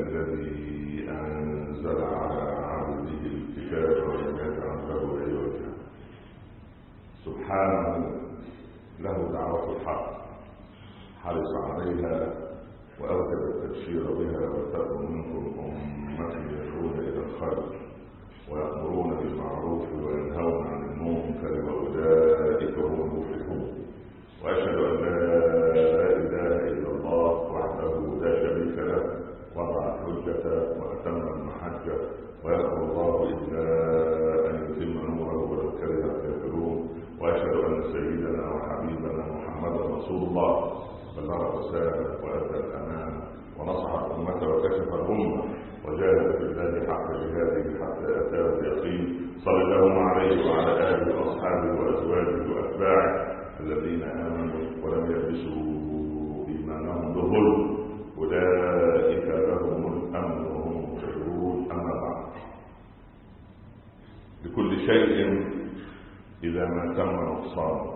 الذي أنزل على عبده الكتاب ولم يجعل له عوجا سبحانه له دعوة الحق حرص عليها وأوجب التبشير بها وتأمر منكم أمة يدعون إلى الخير ويأمرون بالمعروف وينهون عن المنكر وأولئك هم المفلحون. وأشهد أن لا إله إلا الله وحده لا شريك له وضع الحجة وأتم المحجة ويأمر الله إلا أن يتم نوره ولو كره الكافرون. وأشهد أن سيدنا وحبيبنا محمدا رسول الله بلغ الرسالة وأدى الأمانة ونصح الأمة وكشف الأمة وجاهد في الله حق جهاده حتى أتاه اليقين. صلى الله عليه وعلى آله وأصحابه وأزواجه وأتباعه الذين آمنوا ولم يلبسوا إيمانهم بظلم أولئك لهم الأمن وهم مهتدون. أما بعد، لكل شيء إذا ما تم نقصان،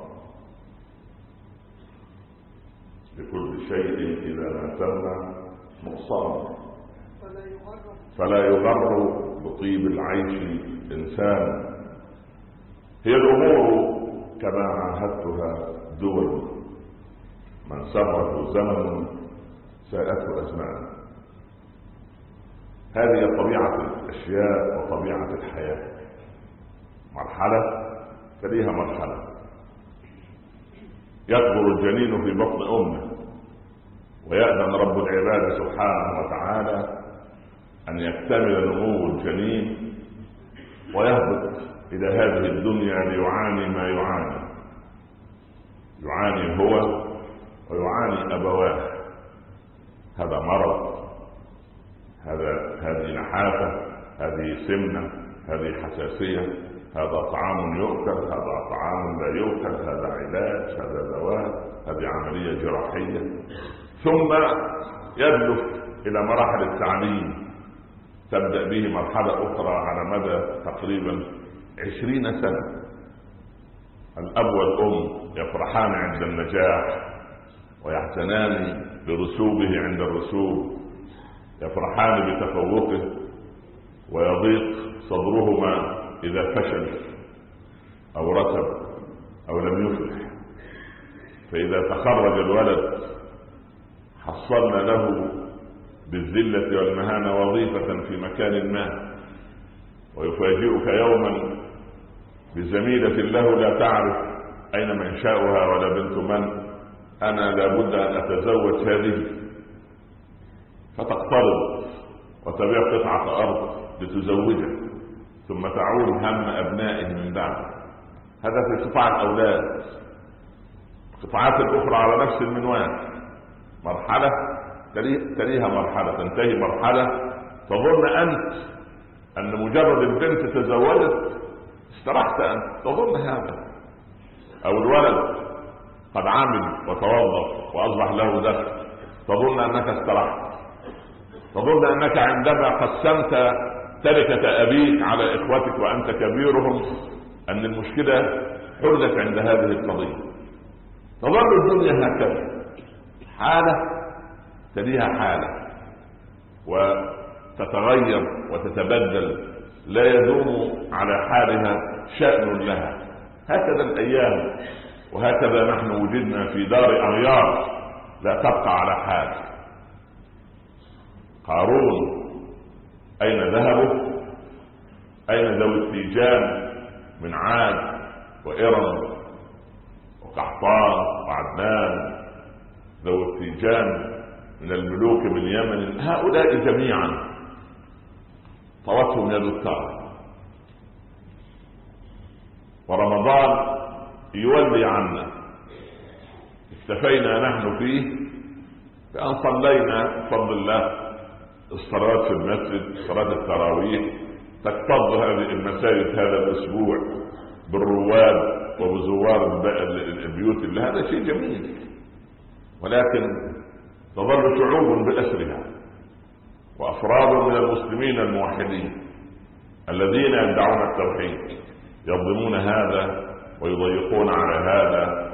لكل شيء إذا ما تم نقصان فلا يغر بطيب العيش إنسان. هي الأمور كما عاهدتها دول، من سره زمن ساءته أزمان. هذه طبيعة الأشياء وطبيعة الحياة، مرحلة تليها مرحلة. يكبر الجنين في بطن أمه ويأذن رب العباد سبحانه وتعالى أن يكتمل نمو الجنين ويهبط إلى هذه الدنيا ليعاني ما يعاني هو ويعاني أبواه. هذا مرض، هذه نحافة، هذه سمنة، هذه حساسية، هذا طعام يؤكل، هذا طعام لا يؤكل، هذا علاج، هذا دواء، هذه عملية جراحية. ثم يدلف إلى مراحل التعليم، تبدأ به مرحلة أخرى على مدى تقريبا 20 سنة. الأب والأم يفرحان عند النجاح ويحزنان برسوبه عند الرسوب، يفرحان بتفوقه ويضيق صدرهما إذا فشل أو رتب أو لم يفلح. فإذا تخرج الولد حصلنا له بالذلة والمهانة وظيفة في مكان ما، ويفاجئك يوما بزميلة له لا تعرف أين منشأها ولا بنت من. أنا لابد أن أتزوج هذه، فتقترض وتبيع قطعة أرض لتزوجه، ثم تعول هم أبنائه من بعد. هذا في قطاع الأولاد. القطاعات الأخرى على نفس المنوال، مرحلة تليها مرحلة، تنتهي مرحلة تظن أنت أن مجرد البنت تزوجت استرحت أنت، تظن هذا. أو الولد قد عمل وتوظف وأصبح له دخل، تظن أنك استرحت، تظن أنك عندما قسمت تركة أبيك على إخوتك وأنت كبيرهم أن المشكلة حلت عند هذه القضية. تظل الدنيا هكذا، حالة تليها حالة وتتغير وتتبدل، لا يدوم على حالها شأن لها. هكذا الأيام، وهكذا نحن وجدنا في دار أغيار لا تبقى على حال. قارون أين ذهبوا؟ أين ذوي التيجان من عاد وإرم وقحطان وعدنان، ذوي التيجان من الملوك من اليمن؟ هؤلاء جميعا طوتهم يد الثار، ورمضان يولي عنا. اكتفينا نحن فيه بأن صلينا بفضل الله الصلاة في المسجد، صلاة التراويح. تكتظ هذه المساجد هذا الأسبوع بالرواد وبزوار البيوت اللي هذا شيء جميل، ولكن تظل شعوب بأسرها وأفراد من المسلمين الموحدين الذين يدعون التوحيد يظلمون هذا ويضيقون على هذا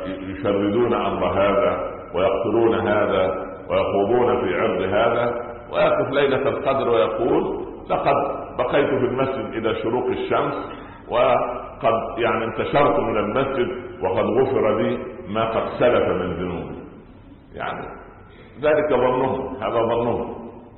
ويشردون أمر هذا ويقتلون هذا ويخوضون في عرض هذا، ويقف ليلة القدر ويقول لقد بقيت في المسجد إلى شروق الشمس، وقد يعني انتشرت من المسجد وقد غفر لي ما قد سلف من ذنوبي. يعني ذلك ظنهم، هذا ظنهم.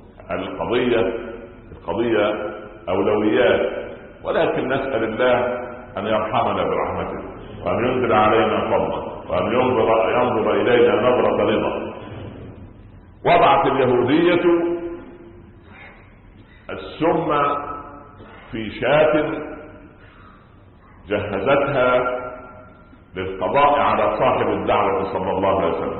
القضية أولويات، ولكن نسأل الله أن يرحمنا برحمته، وأن ينزل علينا فضلا، وأن ينظر إلينا نظرة رضا. وضعت اليهودية السم في شاة جهزتها للقضاء على صاحب الدعوة صلى الله عليه وسلم.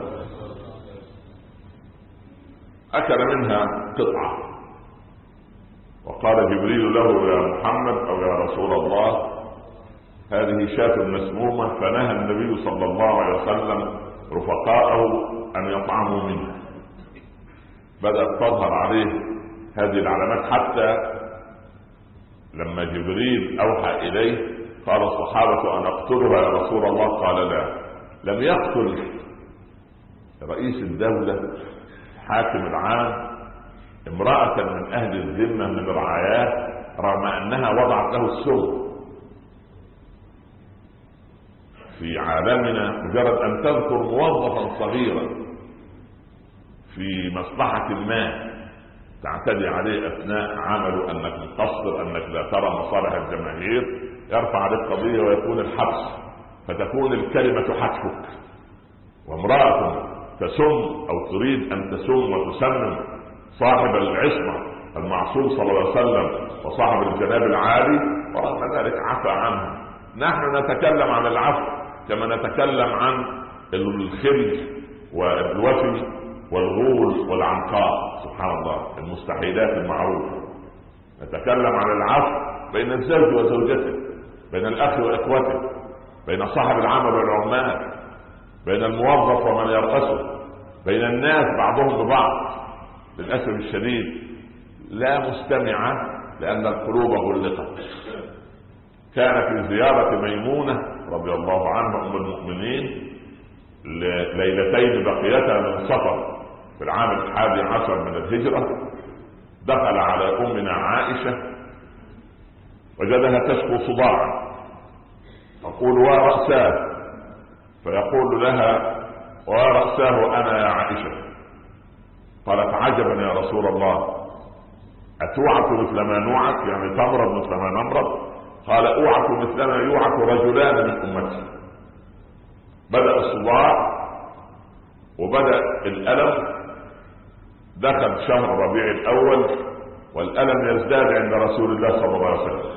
أكل منها قطعة، وقال جبريل له يا محمد أو يا رسول الله هذه شاة مسمومة، فنهى النبي صلى الله عليه وسلم رفقاءه أن يطعموا منها. بدأت تظهر عليه هذه العلامات، حتى لما جبريل أوحى إليه قال الصحابة أن أقتلها يا رسول الله؟ قال لا. لم يقتل رئيس الدولة حاكم العام امرأة من أهل الذمة من رعاياه رغم أنها وضعت له السم. في عالمنا مجرد أن تذكر موظفا صغيرا في مصلحة ما تعتدي عليه أثناء عمله، أنك مقصر، أنك لا ترى مصالح الجماهير، يرفع عليك قضية ويكون الحبس، فتكون الكلمة حتفك. وامرأة تسم أو تريد أن تسم وتسمم صاحب العصمة المعصوم صلى الله عليه وسلم وصاحب الجناب العالي، ورغم ذلك عفى عنه. نحن نتكلم عن العفو كما نتكلم عن الخل والوفي والغول والعنقاء، سبحان الله، المستحيلات المعروفة. نتكلم عن العفو بين الزوج وزوجته، بين الأخ وإخوته، بين صاحب العمل والعمال، بين الموظف ومن يرأسه، بين الناس بعضهم ببعض. للأسف الشديد لا مستمع لأن القلوب غلقت. كان في زيارة ميمونة رضي الله عنها أم المؤمنين ليلتين بقيتها من سفر في العام 11 من الهجرة، دخل على أمنا عائشة وجدها تشكو صداعا، تقول ورأساه، فيقول لها ورأساه أنا يا عائشة. قالت عجبا يا رسول الله، أتوعك مثل ما نوعك؟ يعني تمرض مثل ما نمرض؟ قال أوعك مثل ما يوعك رجلان من أمتي. بدأ الصداع وبدأ الألم. دخل شهر ربيع الأول والألم يزداد عند رسول الله صلى الله عليه وسلم،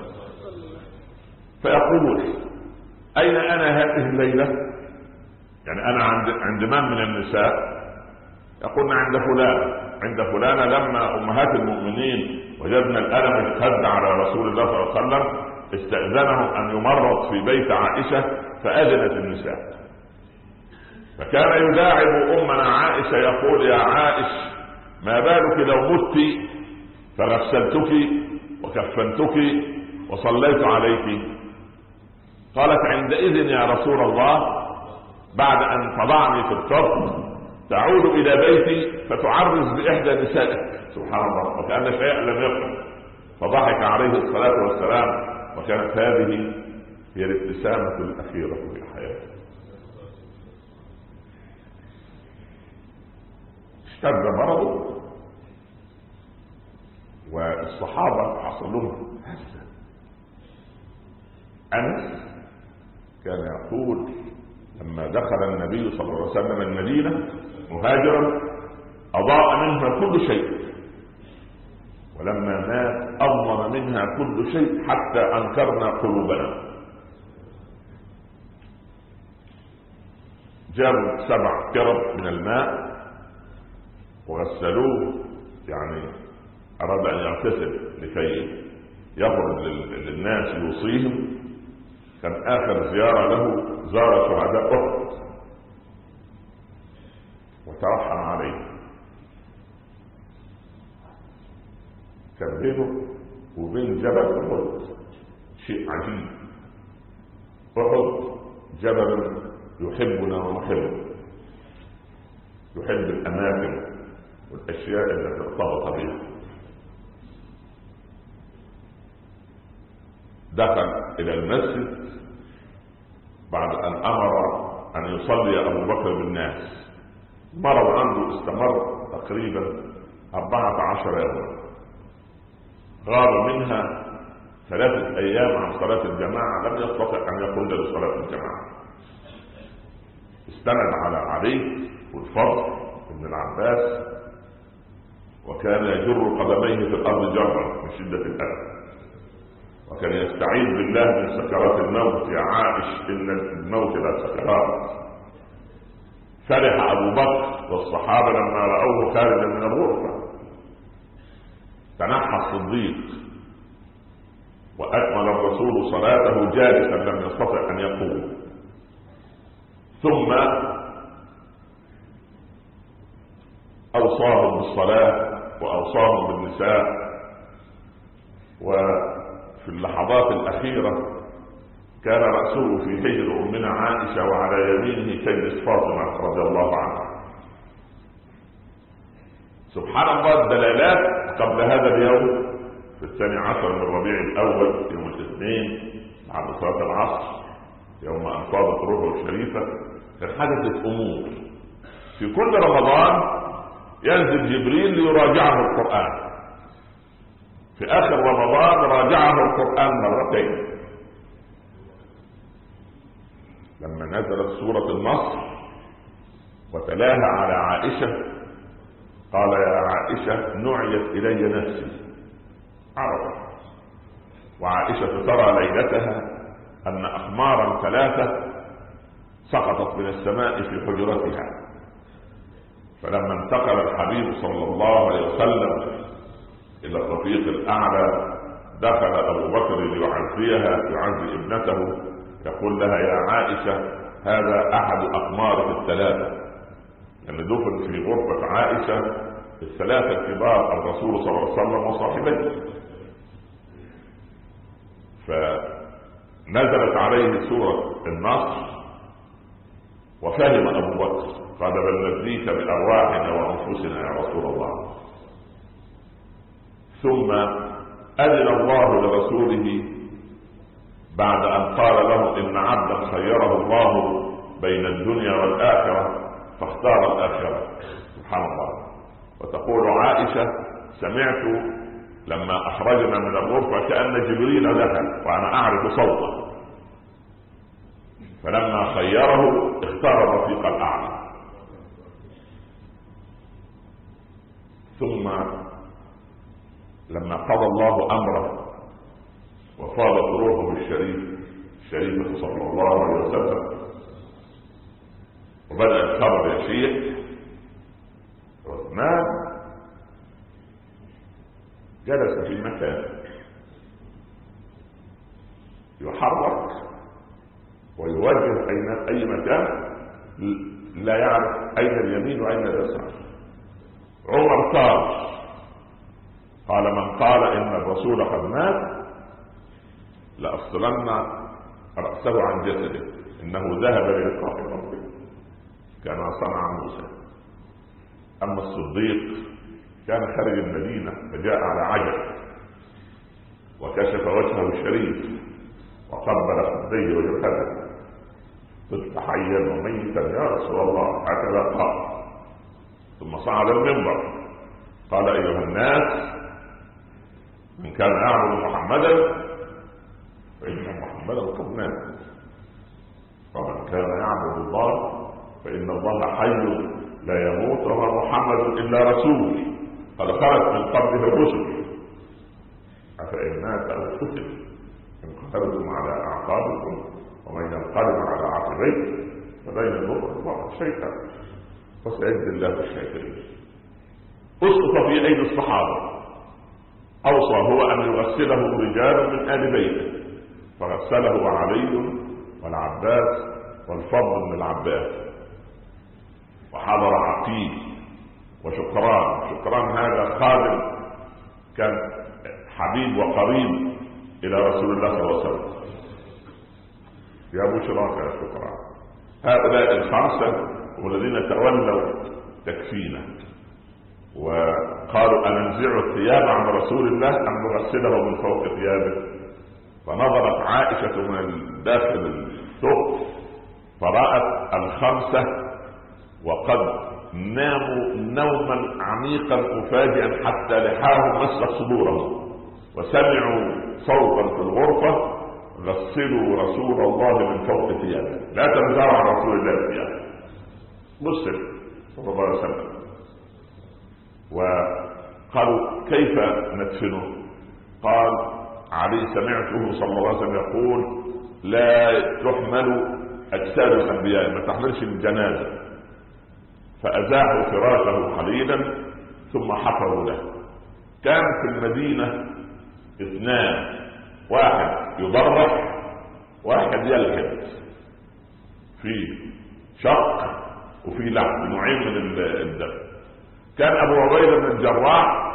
فيقول أين أنا هذه الليلة؟ يعني أنا عند من النساء؟ يقولن عند فلانة. لما أمهات المؤمنين وجدنا الألم اشتد على رسول الله صلى الله عليه وسلم استأذنهم أن يمرض في بيت عائشة، فأذنت النساء. فكان يداعب أمنا عائشة يقول يا عائش ما بالك لو مت فغسلتك وكفنتك وصليت عليك؟ قالت عندئذ يا رسول الله بعد أن تضعني في الصف تعود إلى بيتي فتعرس بإحدى نسائك. سبحان الله، وكأن شيئا لم يكن. فضحك عليه الصلاة والسلام، وكانت هذه هي الابتسامة الأخيرة في حياته. اشتد مرضه والصحابة حصل لهم هزة. أنس كان يقول لما دخل النبي صلى الله عليه وسلم المدينة مهاجرا أضاء منها كل شيء، ولما مات أظلم منها كل شيء حتى أنكرنا قلوبنا. جابوا 7 كرب من الماء وغسلوه، يعني أراد أن يغتسل لكي يخرج للناس يوصيهم. كان آخر زيارة له زار شهداء أحد وترحم عليه. كان بينه وبين جبل أحد شيء عجيب. أحد جبل يحبنا ونحبه، يحب الأماكن والأشياء التي ارتبط بها. دخل إلى المسجد بعد أن أمر أن يصلي أبو بكر بالناس. مرض عنده استمر تقريبا 14 يوما، غاب منها 3 أيام عن صلاة الجماعة، لم يستطع أن يخرج لصلاة الجماعة. استند على علي والفضل بن العباس، وكان يجر قدميه في الأرض جرا من شدة الألم، وكان يستعيذ بالله من سكرات الموت. يا عائش إن الموت لا سكرات. فرح أبو بكر والصحابة لما رأوه خارجا من الغرفة. تنحى الصديق وأكمل الرسول صلاته جالسا لم يستطع أن يقوم. ثم أوصاهم بالصلاة وأوصاهم بالنساء. وفي اللحظات الأخيرة كان رأسه في حجر أمنا عائشة، وعلى يمينه تجلس فاطمة رضي الله عنها. سبحان الله، الدلالات قبل هذا اليوم في 12 من ربيع الأول يوم الاثنين بعد صلاة العصر، يوم أن فاضت روحه الشريفة، كان حدثت أمور. في كل رمضان ينزل جبريل ليراجعه القرآن. في آخر رمضان راجعه القرآن مرتين. لما نزلت سورة النصر وتلاها على عائشة قال: يا عائشة نعيت إلي نفسي. عرفت. وعائشة ترى ليلتها أن أقمارا 3 سقطت من السماء في حجرتها. فلما انتقل الحبيب صلى الله عليه وسلم إلى الرفيق الأعلى دخل أبو بكر ليعزيها، يعزي ابنته، يقول لها: يا عائشة هذا أحد أقمار 3. لأن دفن في غرفة عائشة 3 الكبار، الرسول صلى الله عليه وسلم وصاحبيه. فنزلت عليه سورة النصر وفهم أبو بكر، قال: بل نفديك بأرواحنا وأنفسنا يا رسول الله. ثم أذن الله لرسوله بعد أن قال له: إن عبدا خيره الله بين الدنيا والآخرة فاختار الآخرة. سبحان الله. وتقول عائشة: سمعت لما أخرجنا من الغرفة كأن جبريل دخل وأنا أعرف صوته، فلما خيره اختار الرفيق الأعلى. ثم لما قضى الله أمره وفاضت روحه الشريفة صلى الله عليه وسلم وبدأ الخبر يشيع، عثمان جلس في مكان يحرك ويوجه أي مكان، لا يعرف أين اليمين وأين اليسار. عمر قال: من قال إن الرسول قد مات لأفصلن رأسه عن جسده، إنه ذهب للقاء ربه كما صنع موسى. أما الصديق كان خارج المدينة فجاء على عجل وكشف وجهه الشريف وقبل خديه وجبهته: طفت حيا وميتا يا رسول الله، هكذا قال. ثم صعد المنبر قال: أيها الناس، من كان يعبد محمدا فإن محمدا قد مات، ومن كان يعبد الله فإن الله حي لا يموت، وما محمد إلا رسول قد خرج من قبله الرسل، أفإن مات أو قتل انقلبتم على أعقابكم ومن ينقلب على عقبيه فلن يضر الله شيئا وسيجزي الله الشاكرين. أسقط في أيدي الصحابة. أوصى هو أن يغسله رجال من آل بيته، فغسله علي والعباس والفضل بن العباس، وحضر عقيل وشكران هذا خادم كان حبيب وقريب إلى رسول الله صلى الله عليه وسلم. يا بشراك يا شكران. هؤلاء ال5 هم الذين تولوا تكفينا. وقالوا أننزع الثياب عن رسول الله أم نغسله من فوق ثيابه؟ فنظرت عائشة من داخل الثوب فرأت الخمسة وقد ناموا نوما عميقا مفاجئا حتى لحاهم مست صدورهم، وسمعوا صوتا في الغرفة: غسلوا رسول الله من فوق ثيابه، لا تنزعوا عن رسول الله ثيابه، غسل صلى الله عليه وسلم. وقالوا: كيف ندفنه؟ قال علي: سمعته صلى الله عليه وسلم يقول: لا تحمل أجساد الأنبياء، ما تحملش الجنازة. فأزاحوا فراشه قليلا ثم حفروا له. كان في المدينة اثنان، واحد يضرح، واحد يلحد، في شق وفي لحد، نوعين من الدم. كان أبو عبيدة بن الجراح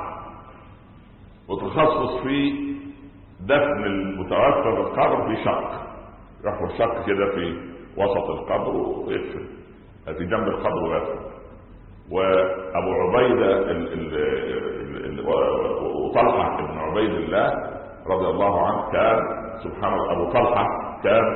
متخصص في دفن المتوفى بالقبر في شق، يحفر شق كده في وسط القبر ويدفن في جنب القبر ويدفن. وأبو عبيدة وطلحة بن عبيد الله رضي الله عنه كان سبحان الله، أبو طلحة كان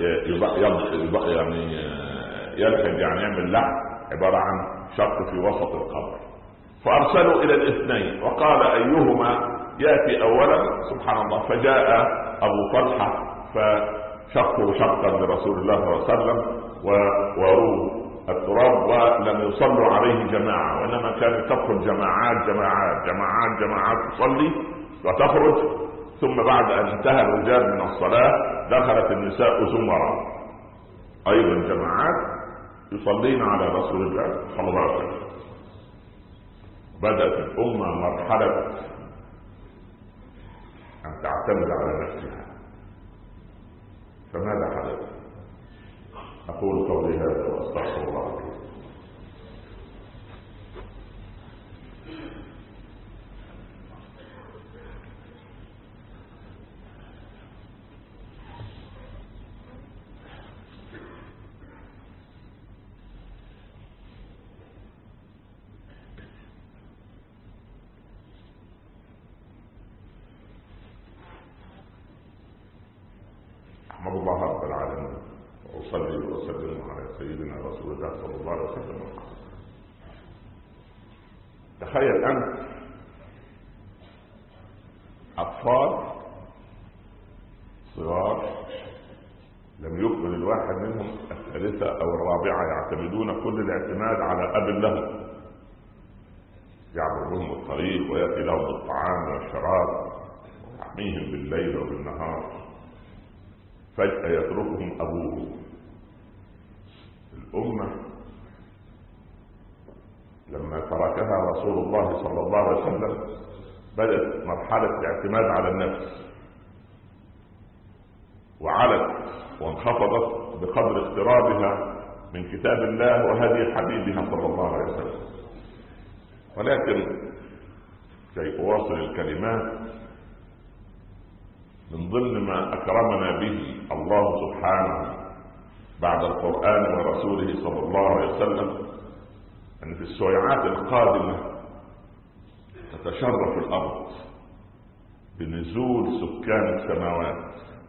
يعني يلحد، يعني يعمل لحم عبارة عن شق في وسط القبر. فأرسلوا إلى الاثنين وقال أيهما يأتي أولا؟ سبحان الله. فجاء أبو طلحة فشقوا شقا لرسول الله صلى الله عليه وسلم ووروه التراب، ولم يصلوا عليه جماعة، وإنما كانت تدخل جماعات جماعات جماعات جماعات تصلي وتخرج، ثم بعد أن انتهى الرجال من الصلاة دخلت النساء زمرا أيضا جماعات يصلين على رسول الله صلى الله عليه وسلم. بدأت الأمة مرحلة أن تعتمد على نفسها. فماذا حدث؟ أقول قولي هذا وأستغفر الله. أحمد الله رب العالمين وأصلي وأسلم على سيدنا رسول الله صلى الله عليه وسلم. تخيل أنت أطفال صغار لم يكمل الواحد منهم الثالثة أو الرابعة يعتمدون كل الاعتماد على أب لهم يعبر لهم الطريق ويأتي لهم بالطعام والشراب ويحميهم بالليل وبالنهار. فجأة يتركهم أبوه. الأمة لما تركها رسول الله صلى الله عليه وسلم بدأت مرحلة الاعتماد على النفس، وعلت وانخفضت بقدر اقترابها من كتاب الله وهدي حبيبها صلى الله عليه وسلم. ولكن كي أواصل الكلمات، من ضمن ما أكرمنا به الله سبحانه بعد القرآن ورسوله صلى الله عليه وسلم أن في السويعات القادمة تتشرف الأرض بنزول سكان السماوات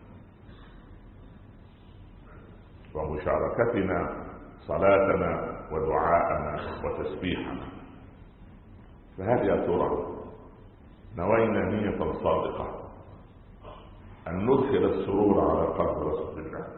ومشاركتنا صلاتنا ودعاءنا وتسبيحنا. فهل يا ترى نوينا نية صادقة أن ندخل السرور على قلب رسول الله؟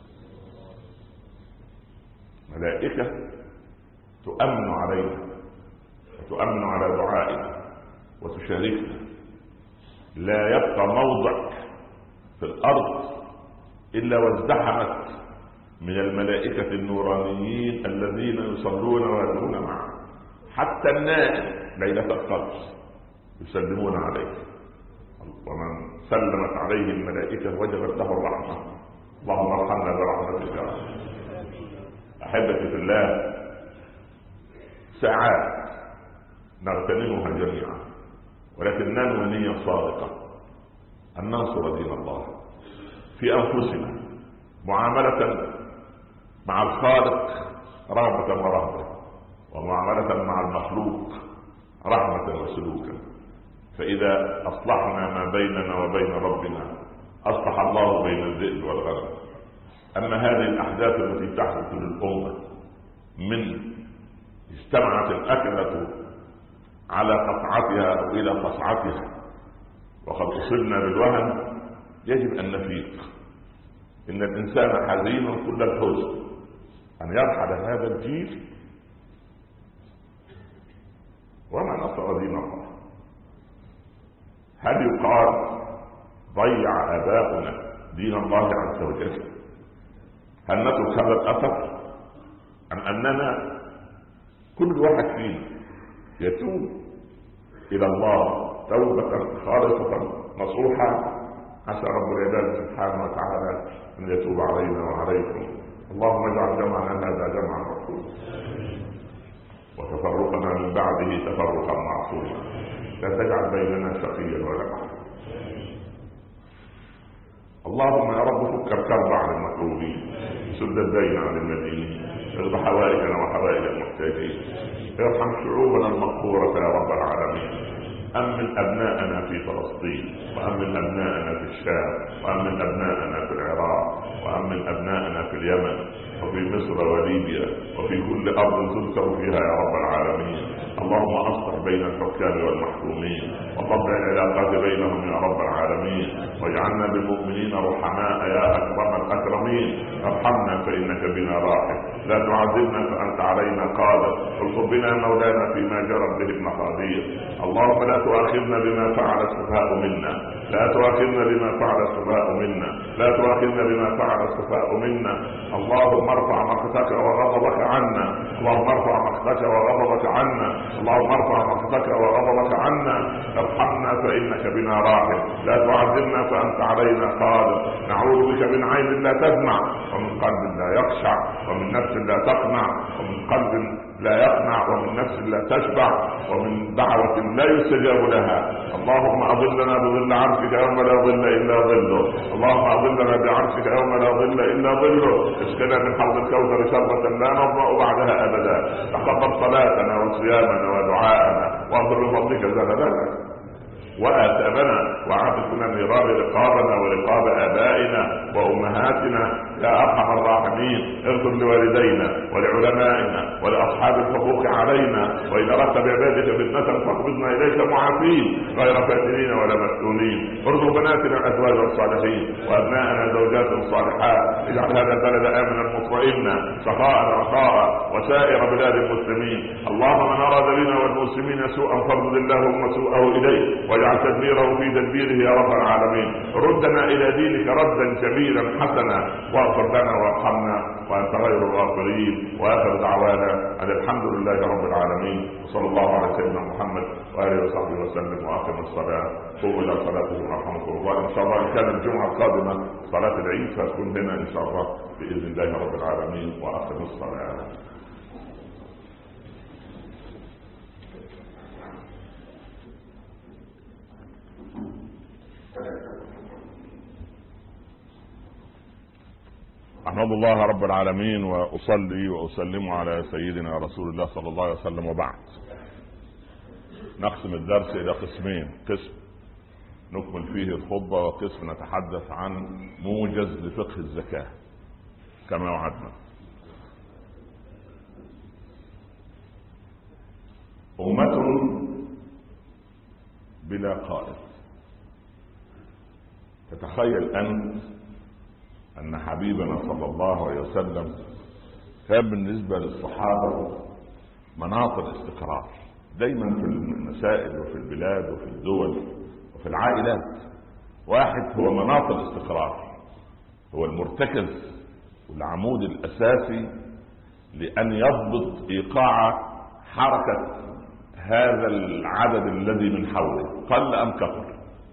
ملائكة تؤمن علينا وتؤمن على دعائنا وتشاركنا. لا يبقى موضع في الأرض إلا وازدحمت من الملائكة النورانيين الذين يصلون ويدعون معه. حتى النائم ليلة القدر يسلمون عليه، ومن سلمت عليه الملائكة وجبت له الرحمة. اللهم ارحمنا برحمتك يا رب. أحبتي في الله، ساعات نغتنمها جميعا، ولكن ننوي نية صادقة أن ننصر دين الله في أنفسنا، معاملة مع الخالق رغبة ورهبة، ومعاملة مع المخلوق رحمة وسلوكا. فإذا أصلحنا ما بيننا وبين ربنا أصلح الله بين الذئب والغنم. أما هذه الأحداث التي تحدث للأمة من اجتمعت الأكلة على قطعتها أو إلى قطعتها وقد أصبنا بالوهن، يجب أن نفيق. إن الإنسان حزين كل الحزن أن يرحل هذا الجيل وما نصر دين الله. هل يقال ضيع آباؤنا دين الله عز وجل؟ هل نترك هذا الأثر أم أننا كل واحد فينا يتوب إلى الله توبة خالصة نصوحة؟ عسى رب العباد سبحانه وتعالى أن يتوب علينا وعليكم. اللهم اجعل جمعنا هذا جمعا مرحوما وتفرقنا من بعده تفرقا معصوما، لا تجعل بيننا شقيا ولا محروما. اللهم يا رب فك الكرب عن المكروبين، سد الدين عن المدينين، اغض حوائجنا وحوائج المحتاجين، ارحم شعوبنا المقهورة يا رب العالمين. أمن أبناءنا في فلسطين، وأمن أبناءنا في الشام، وأمن أبناءنا في العراق، وأمن أبناءنا في اليمن وفي مصر وليبيا وفي كل أرض تذكر فيها يا رب العالمين. اللهم أصلح بين الحكام والمحكومين وطبع العلاقات بينهم يا رب العالمين، واجعلنا بالمؤمنين رحماء يا أكرم الأكرمين. ارحمنا فإنك بنا راحم، لا تعذبنا فأنت علينا قادر، الطف بنا مولانا فيما جرت به المقادير. اللهم لا تؤاخذنا بما فعل السفهاء منا، لا تؤاخذنا بما فعل السفهاء منا، لا تؤاخذنا بما فعل السفهاء منا. اللهم ارفع مقتك وغضبك عنا، اللهم ارفع مقتك وغضبك عنا، اللهم ارفع مقتك وغضبك عنا. ارحمنا فإنك بنا راحم، لا تعذبنا فأنت علينا قادر. نعوذ بك من عين لا تدمع، ومن قلب لا يخشع، ومن نفس لا تقنع، ومن قلب لا يقنع، ومن نفس لا تشبع، ومن دعوة لا يستجاب لها. اللهم أظلنا بظل عرشك يوم لا ظل إلا ظله، اللهم أظلنا بعرشك يوم لا ظل إلا ظله. اسقنا من حوض الكوثر شربة لا نظمأ بعدها أبدا. تقبل صلاتنا وصيامنا ودعاءنا واغفر بفضلك زللنا وآثامنا وعافنا من نيران رقابنا ورقاب آبائنا وأمهاتنا يا أرحم الراحمين. اغفر لوالدينا ولعلمائنا ولأصحاب الحقوق علينا، وإن أردت بعبادك فتنة فاقبضنا إليك معافين غير فاتنين ولا مفتونين. ارزق بناتنا الأزواج الصالحين وأبناءنا زوجات صالحات. اجعل هذا البلد آمنا مطمئنا سخاء رخاء وسائر بلاد المسلمين. اللهم من أراد بنا والمسلمين سوءا فارد اللهم سوءه إليه واجعل تدبيره في تدبيره يا رب العالمين. ردنا إلى دينك ردا جميلا حسنا واغفر لنا وارحمنا وأنت غير الغافرين. وآخر دعوانا أن الحمد لله رب العالمين، وصلى الله على سيدنا محمد وآله وصحبه وسلم. وأقم الصلاة، قوموا إلى صلاتكم رحمكم الله. إن شاء الله إن كان الجمعة القادمة صلاة العيد فتكون هنا إن شاء الله بإذن الله رب العالمين. وأقم الصلاة. أحمد الله رب العالمين وأصلي وأسلم على سيدنا رسول الله صلى الله عليه وسلم. وبعد، نقسم الدرس إلى قسمين: قسم نكمل فيه الخطبة، وقسم نتحدث عن موجز لفقه الزكاة كما وعدنا. أمة بلا قائد. تتخيل أنت أن حبيبنا صلى الله عليه وسلم كان بالنسبة للصحابة مناط الاستقرار دايما في المسائل وفي البلاد وفي الدول وفي العائلات. واحد هو مناط الاستقرار، هو المرتكز والعمود الأساسي لأن يضبط إيقاع حركة هذا العدد الذي من حوله قل أم كثر.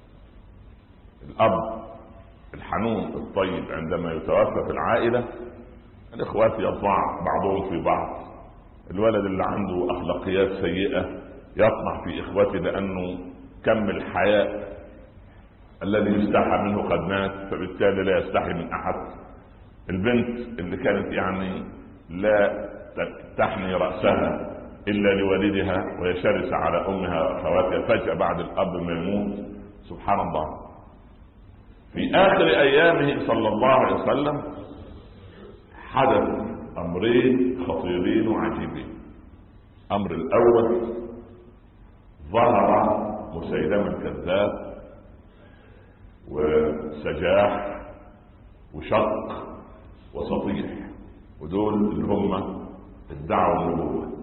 الأب الحنون الطيب عندما يتوفى في العائلة الإخوات يطمع بعضهم في بعض. الولد اللي عنده أخلاقيات سيئة يطمع في إخوته لأنه كم الحياء الذي يستحى منه قد مات، فبالتالي لا يستحي من أحد. البنت اللي كانت يعني لا تحني رأسها إلا لوالدها، وهي شرسة على أمها وأخواتها. فجأة بعد الأب ما يموت سبحان الله في آخر أيامه صلى الله عليه وسلم حدث أمرين خطيرين وعجيبين. أمر الأول، ظهر مسيلمة الكذاب وسجاح وشق وسطيح، ودول اللي هم ادعوا النبوة.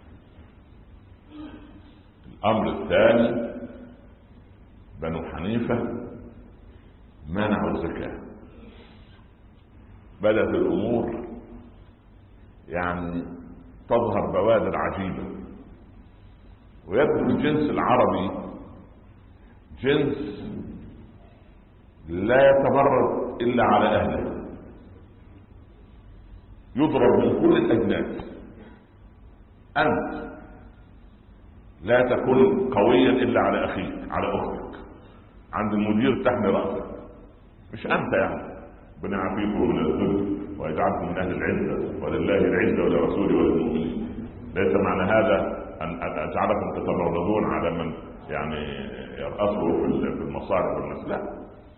الأمر الثاني، بنو حنيفة منعوا الزكاة. بدأت الأمور يعني تظهر بوادر عجيبة. ويبدو الجنس العربي جنس لا يتمرد إلا على أهله، يضرب من كل الأجناس. أنت لا تكون قويا إلا على أخيك، على أختك، عند المدير تحمي رأسك، مش أنت يعني. ربنا يعافيكم من الذل ويجعلكم من أهل العزة، ولله العزة ولرسوله وللمؤمنين. ليس معنى هذا أن أجعلكم تتمردون على من يعني يرأسه في المصالح والناس، لا.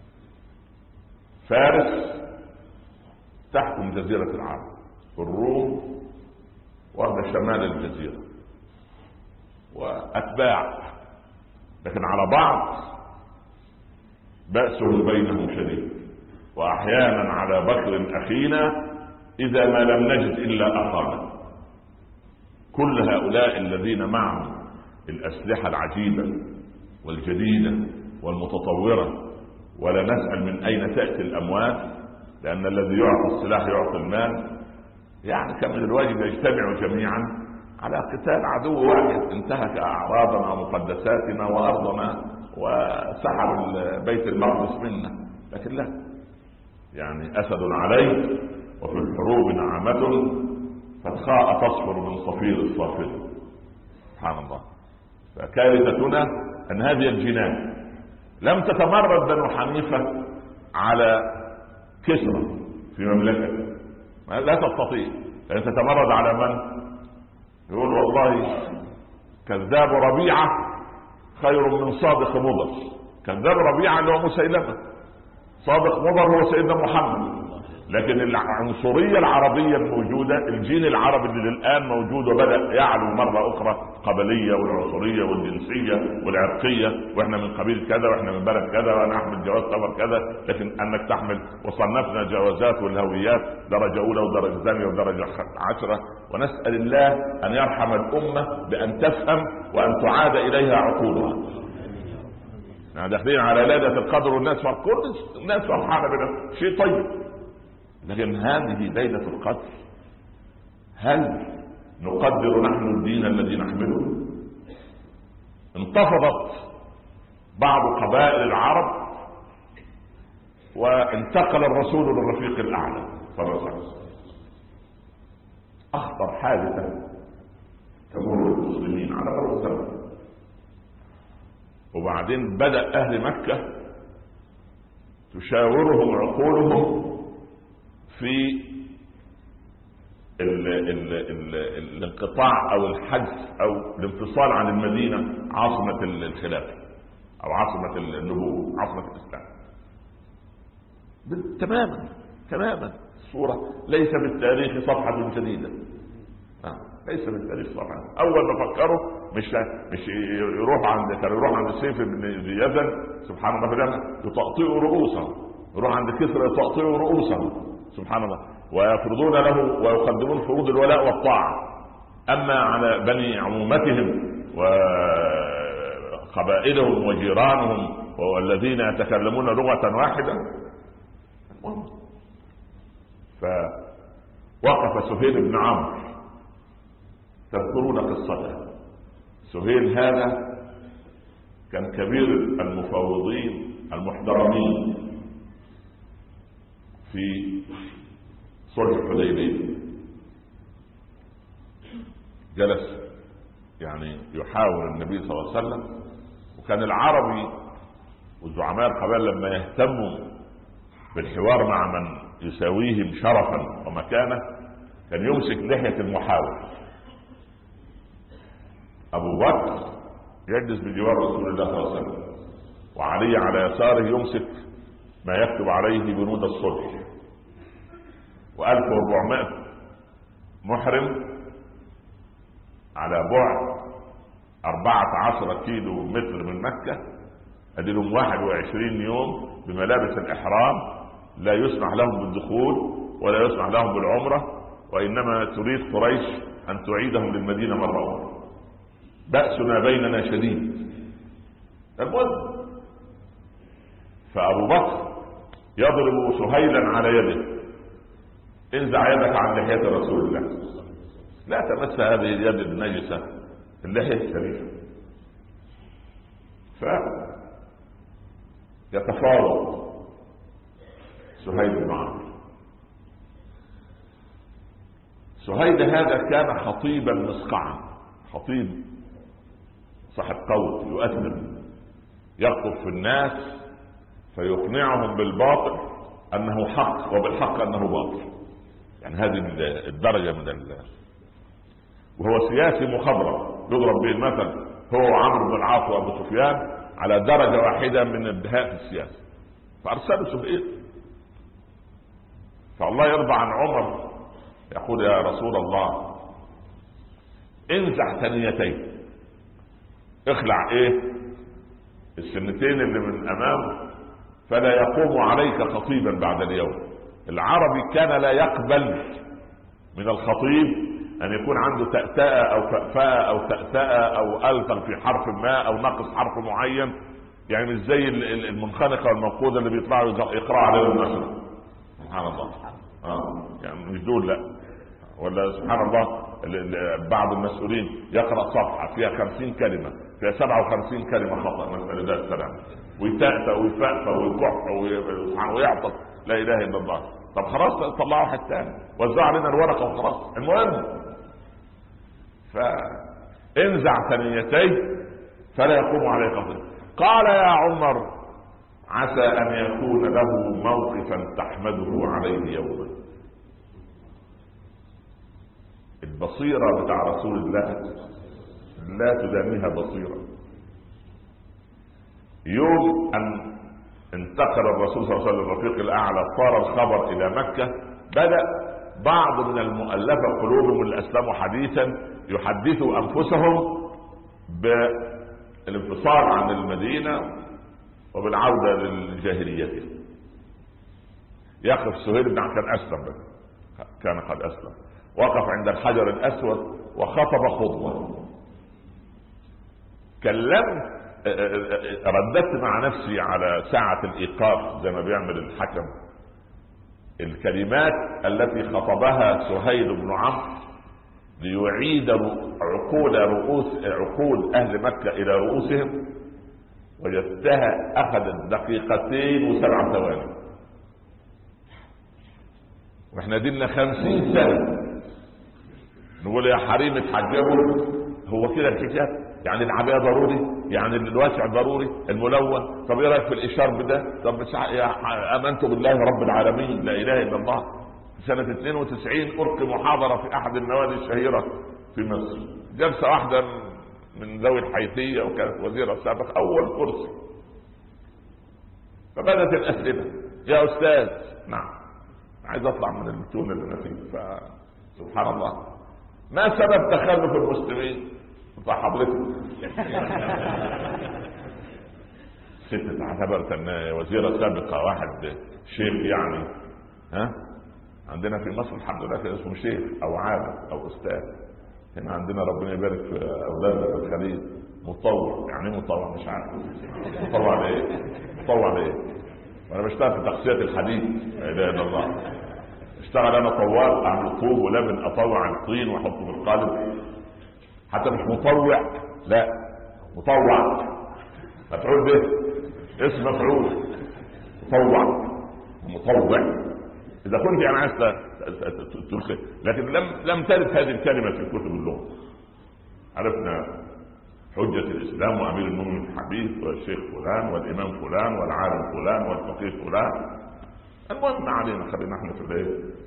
فارس تحكم جزيرة العرب، الروم واخذ شمال الجزيرة وأتباع، لكن على بعض بأسهم بينهم شديد. وأحيانا على بكر أخينا إذا ما لم نجد إلا أخانا. كل هؤلاء الذين معهم الأسلحة العجيبة والجديدة والمتطورة، ولا نسأل من أين تأتي الأموال، لأن الذي يعطي السلاح يعطي المال. يعني كان من الواجب يجتمعوا جميعا على قتال عدو واحد انتهك أعراضنا ومقدساتنا وأرضنا وسحب بيت المقدس منا. لكن لا، يعني أسد عليه وفي الحروب نعمة فتخاء تصفر من صفير الصافر. سبحان الله. فكارثتنا أن هذه الجنان لم تتمرد بنو حنيفة على كسرى في مملكة، لا تستطيع أن تتمرد على من يقول والله كذاب ربيعة خير من صادق مضر. كذاب ربيعة اللي هو مسيلمة، صادق مضر هو سيدنا محمد. لكن العنصرية العربية الموجودة، الجين العربي اللي الآن موجود وبدأ يعلو مرة أخرى، قبلية والعنصرية والجنسية والعرقية، وإحنا من قبيل كذا وإحنا من بلد كذا وأنا أحمل جواز سفر كذا. لكن أنك تحمل، وصنفنا جوازات والهويات درجة أولى ودرجة ثانية ودرجة 10. ونسأل الله أن يرحم الأمة بأن تفهم وأن تعاد إليها عقولها. يعني داخلين على ليلة القدر والناس كل الناس فرحانة بنا، شيء طيب. لكن هذه ليلة القدر، هل نقدر نحن الدين الذي نحمله؟ انتفضت بعض قبائل العرب وانتقل الرسول للرفيق الأعلى صلى الله عليه وسلم. أخطر حادثة تمر المسلمين على مر الزمن. وبعدين بدأ أهل مكة تشاورهم عقولهم في الانقطاع او الحجز او الانفصال عن المدينة عاصمة الخلافة او عاصمة النبوة، عاصمة الاسلام. تماما الصورة ليس بالتاريخ صفحة جديدة، ليس بالتاريخ صفحة. اول ما فكروا مش يروح عند سيف بن يزن سبحان الله فلان يطأطئوا رؤوسهم، يروح عند كسرى يطأطئوا رؤوسهم سبحان الله، ويفرضون له ويقدمون فروض الولاء والطاعة. أما على بني عمومتهم وقبائلهم وجيرانهم والذين يتكلمون لغة واحدة، فوقف سهيل بن عمرو. تذكرون قصته. سهيل هذا كان كبير المفوضين المحترمين في صلح الحديبية. جلس يعني يحاور النبي صلى الله عليه وسلم. وكان العربي والزعماء القبائل لما يهتموا بالحوار مع من يساويهم شرفا ومكانه كان يمسك لحية المحاور أبو بكر يجلس بجوار رسول الله صلى الله عليه وسلم، وعلي على يساره يمسك ما يكتب عليه بنود الصلح، و1400 محرم على بعد 14 كيلو متر من مكة، أدلهم 21 يوم بملابس الإحرام، لا يسمح لهم بالدخول ولا يسمح لهم بالعمرة، وإنما تريد قريش أن تعيدهم للمدينة مرة أخرى. بأسنا بيننا شديد. المهم فأبو بكر يضرب سهيلا على يده: انزع يدك عن لحية رسول الله، لا تمس هذه اليد النجسة، اللحية الشريفة. فيتفاوض سهيل بن عمرو. سهيل هذا كان خطيبا مسقعا، خطيب صاحب قول، يؤثر، يخطب في الناس فيقنعهم بالباطل انه حق وبالحق انه باطل. يعني هذه الدرجة من وهو سياسي مخضرم يضرب به المثل هو وعمرو بن العاص وابو سفيان على درجة واحدة من الدهاء في السياسة. فارسله سهيل، فالله يرضى عن عمر يقول: يا رسول الله انزع ثنيتين، اخلع السنتين اللي من امام، فلا يقوم عليك خطيبا بعد اليوم. العربي كان لا يقبل من الخطيب ان يكون عنده تأتأة او فأفاءة او تأتأة او ألتغ في حرف ما او نقص حرف معين، يعني مش زي المنخنقة والموقودة اللي بيطلعوا يقرأوا عليهم النشر. سبحان الله. يعني مش دول، لا، ولا سبحان الله بعض المسؤولين يقرأ صفحة فيها 50 كلمة، فيها 57 كلمة خطأ، نسأل الله السلامة، ويتأتأ ويفأفأ ويكح ويعطس، لا إله إلا الله. طب خلاص طلعوا واحد تاني، وزعوا علينا الورقة وخلاص. المهم فانزع ثنيتين فلا يقوم عليك خطيب. قال: يا عمر عسى أن يكون له موقفا تحمده عليه يوما. البصيرة بتاع رسول الله لا تدانيها بصيرة. يوم أن انتقل الرسول صلى الله عليه وسلم الرفيق الأعلى صار الخبر إلى مكة، بدأ بعض من المؤلفة قلوبهم اللي أسلموا حديثا يحدثوا أنفسهم بالانفصال عن المدينة وبالعودة للجاهلية. يقف سهيل بن عمرو، كان أسلم بك. كان قد أسلم، وقف عند الحجر الأسود وخطب خطبة. كلمت رددت مع نفسي على ساعة الإيقاف زي ما بيعمل الحكم الكلمات التي خطبها سهيل بن عمرو ليعيد عقول أهل مكة إلى رؤوسهم، وجدتها أخذت 2 و7 ثواني، واحنا دينا 50 سنة نقول يا حريم اتحجبوا. هو كده الحجاب؟ يعني العباية ضروري؟ يعني الواسع ضروري؟ الملون؟ طب ايه رايك في الاشارب ده؟ طب امنت بالله رب العالمين لا اله الا الله. سنة 92 ألقي محاضرة في أحد النوادي الشهيرة في مصر، جلسة واحدة من ذوي الحيثية، وكانت وزيرة سابق، أول كرسي. فبدأت الأسئلة: يا أستاذ، نعم، عايز أطلع من التون اللي أنا فيه. فسبحان الله، ما سبب تخلف المسلمين؟ حضرتك ست اعتبرت ان وزيرة سابقة واحد شيخ، يعني عندنا في مصر الحمد لله كده اسمه شيخ او عالم او استاذ. هنا عندنا ربنا يبارك في اولادنا في الخليج مطوع. يعني ايه مطوع؟ مش عارف مطوع ليه؟ مطوع ليه؟ وانا بشتغل في تقسية الحديد، لا اله الا الله. اشتغل انا طوال، اعمل طوب ولبن، اطوع الطين واحطه في القالب. حتى مش مطوع، لا، مطوع، مفعول به، اسم مفعول، مطوع. اذا كنت يعني عايز تلقي، لكن لم ترد هذه الكلمه في كتب اللغه. عرفنا حجه الاسلام وامير المؤمنين الحبيب والشيخ فلان والامام فلان والعالم فلان والفقيه فلان. المهم ما علينا، خلينا احنا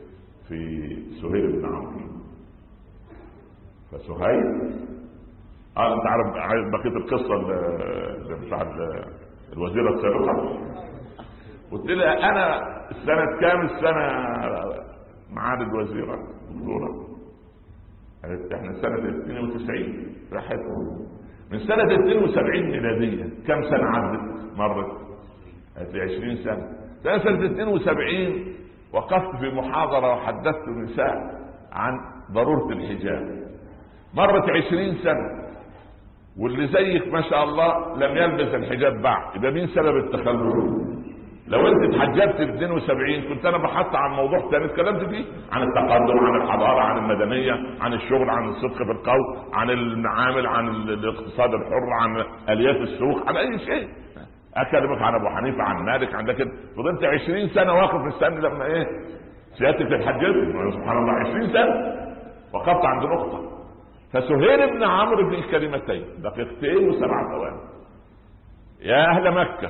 في سهيل بن عمرو. فسهيل انت عارف بقيه القصه بتاع الوزيره السابقه. قلت لها انا السنه كام السنه معالي الوزيره دكتوره؟ قالت احنا سنه 92. راحت من سنه 72 ميلاديه كم سنه عدت مرت؟ قالت لي 20 سنه. سنه 72 وقفت في محاضره وحدثت النساء عن ضروره الحجاب. مرت 20 سنه واللي زيك ما شاء الله لم يلبس الحجاب بعد، يبقى مين سبب التخلف؟ لو انت اتحجبت في 72 كنت انا بحثت عن موضوع ثاني اتكلمت فيه، عن التقدم، عن الحضاره، عن المدنيه، عن الشغل، عن الصدق في القول، عن المعامل، عن الاقتصاد الحر، عن اليات السوق، عن اي شيء. اكلمك عن ابو حنيفه، عن مالك، عن ده كده. فضلت 20 سنه واقف مستني لما ايه سيادتك اتحجبت. سبحان الله 20 سنه وقفت عند نقطه. فسهيل بن عمرو في كلمتين دقيقتين و7 ثواني: يا اهل مكه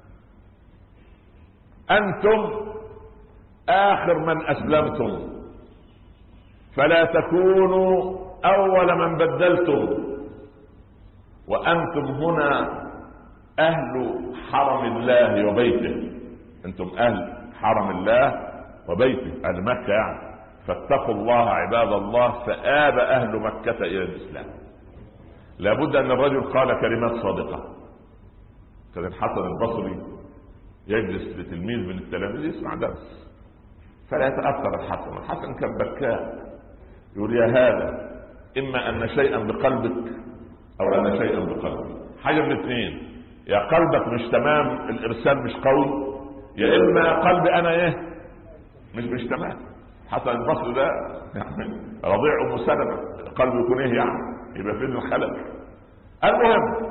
انتم اخر من اسلمتم، فلا تكونوا اول من بدلتم، وانتم هنا اهل حرم الله وبيته. انتم اهل حرم الله وبيته، اهل مكه يعني. فاتقوا الله عباد الله. فآب اهل مكة الى الاسلام. لابد ان الرجل قال كلمات صادقة. كان الحسن البصري يجلس لتلميذ من التلاميذ يسمع درس، فلا يتأثر الحسن كان بكاء، يقول: يا هذا اما ان شيئا بقلبك او ان شيئا بقلبي. حاجة من اثنين: يا قلبك مش تمام، الارسال مش قوي، يا اما قلبي انا ايه مش تمام. حسن البصري ده يعني رضيع ام سلمة، قلبه يكون ايه يعني؟ يبقى فين الخلل؟ المهم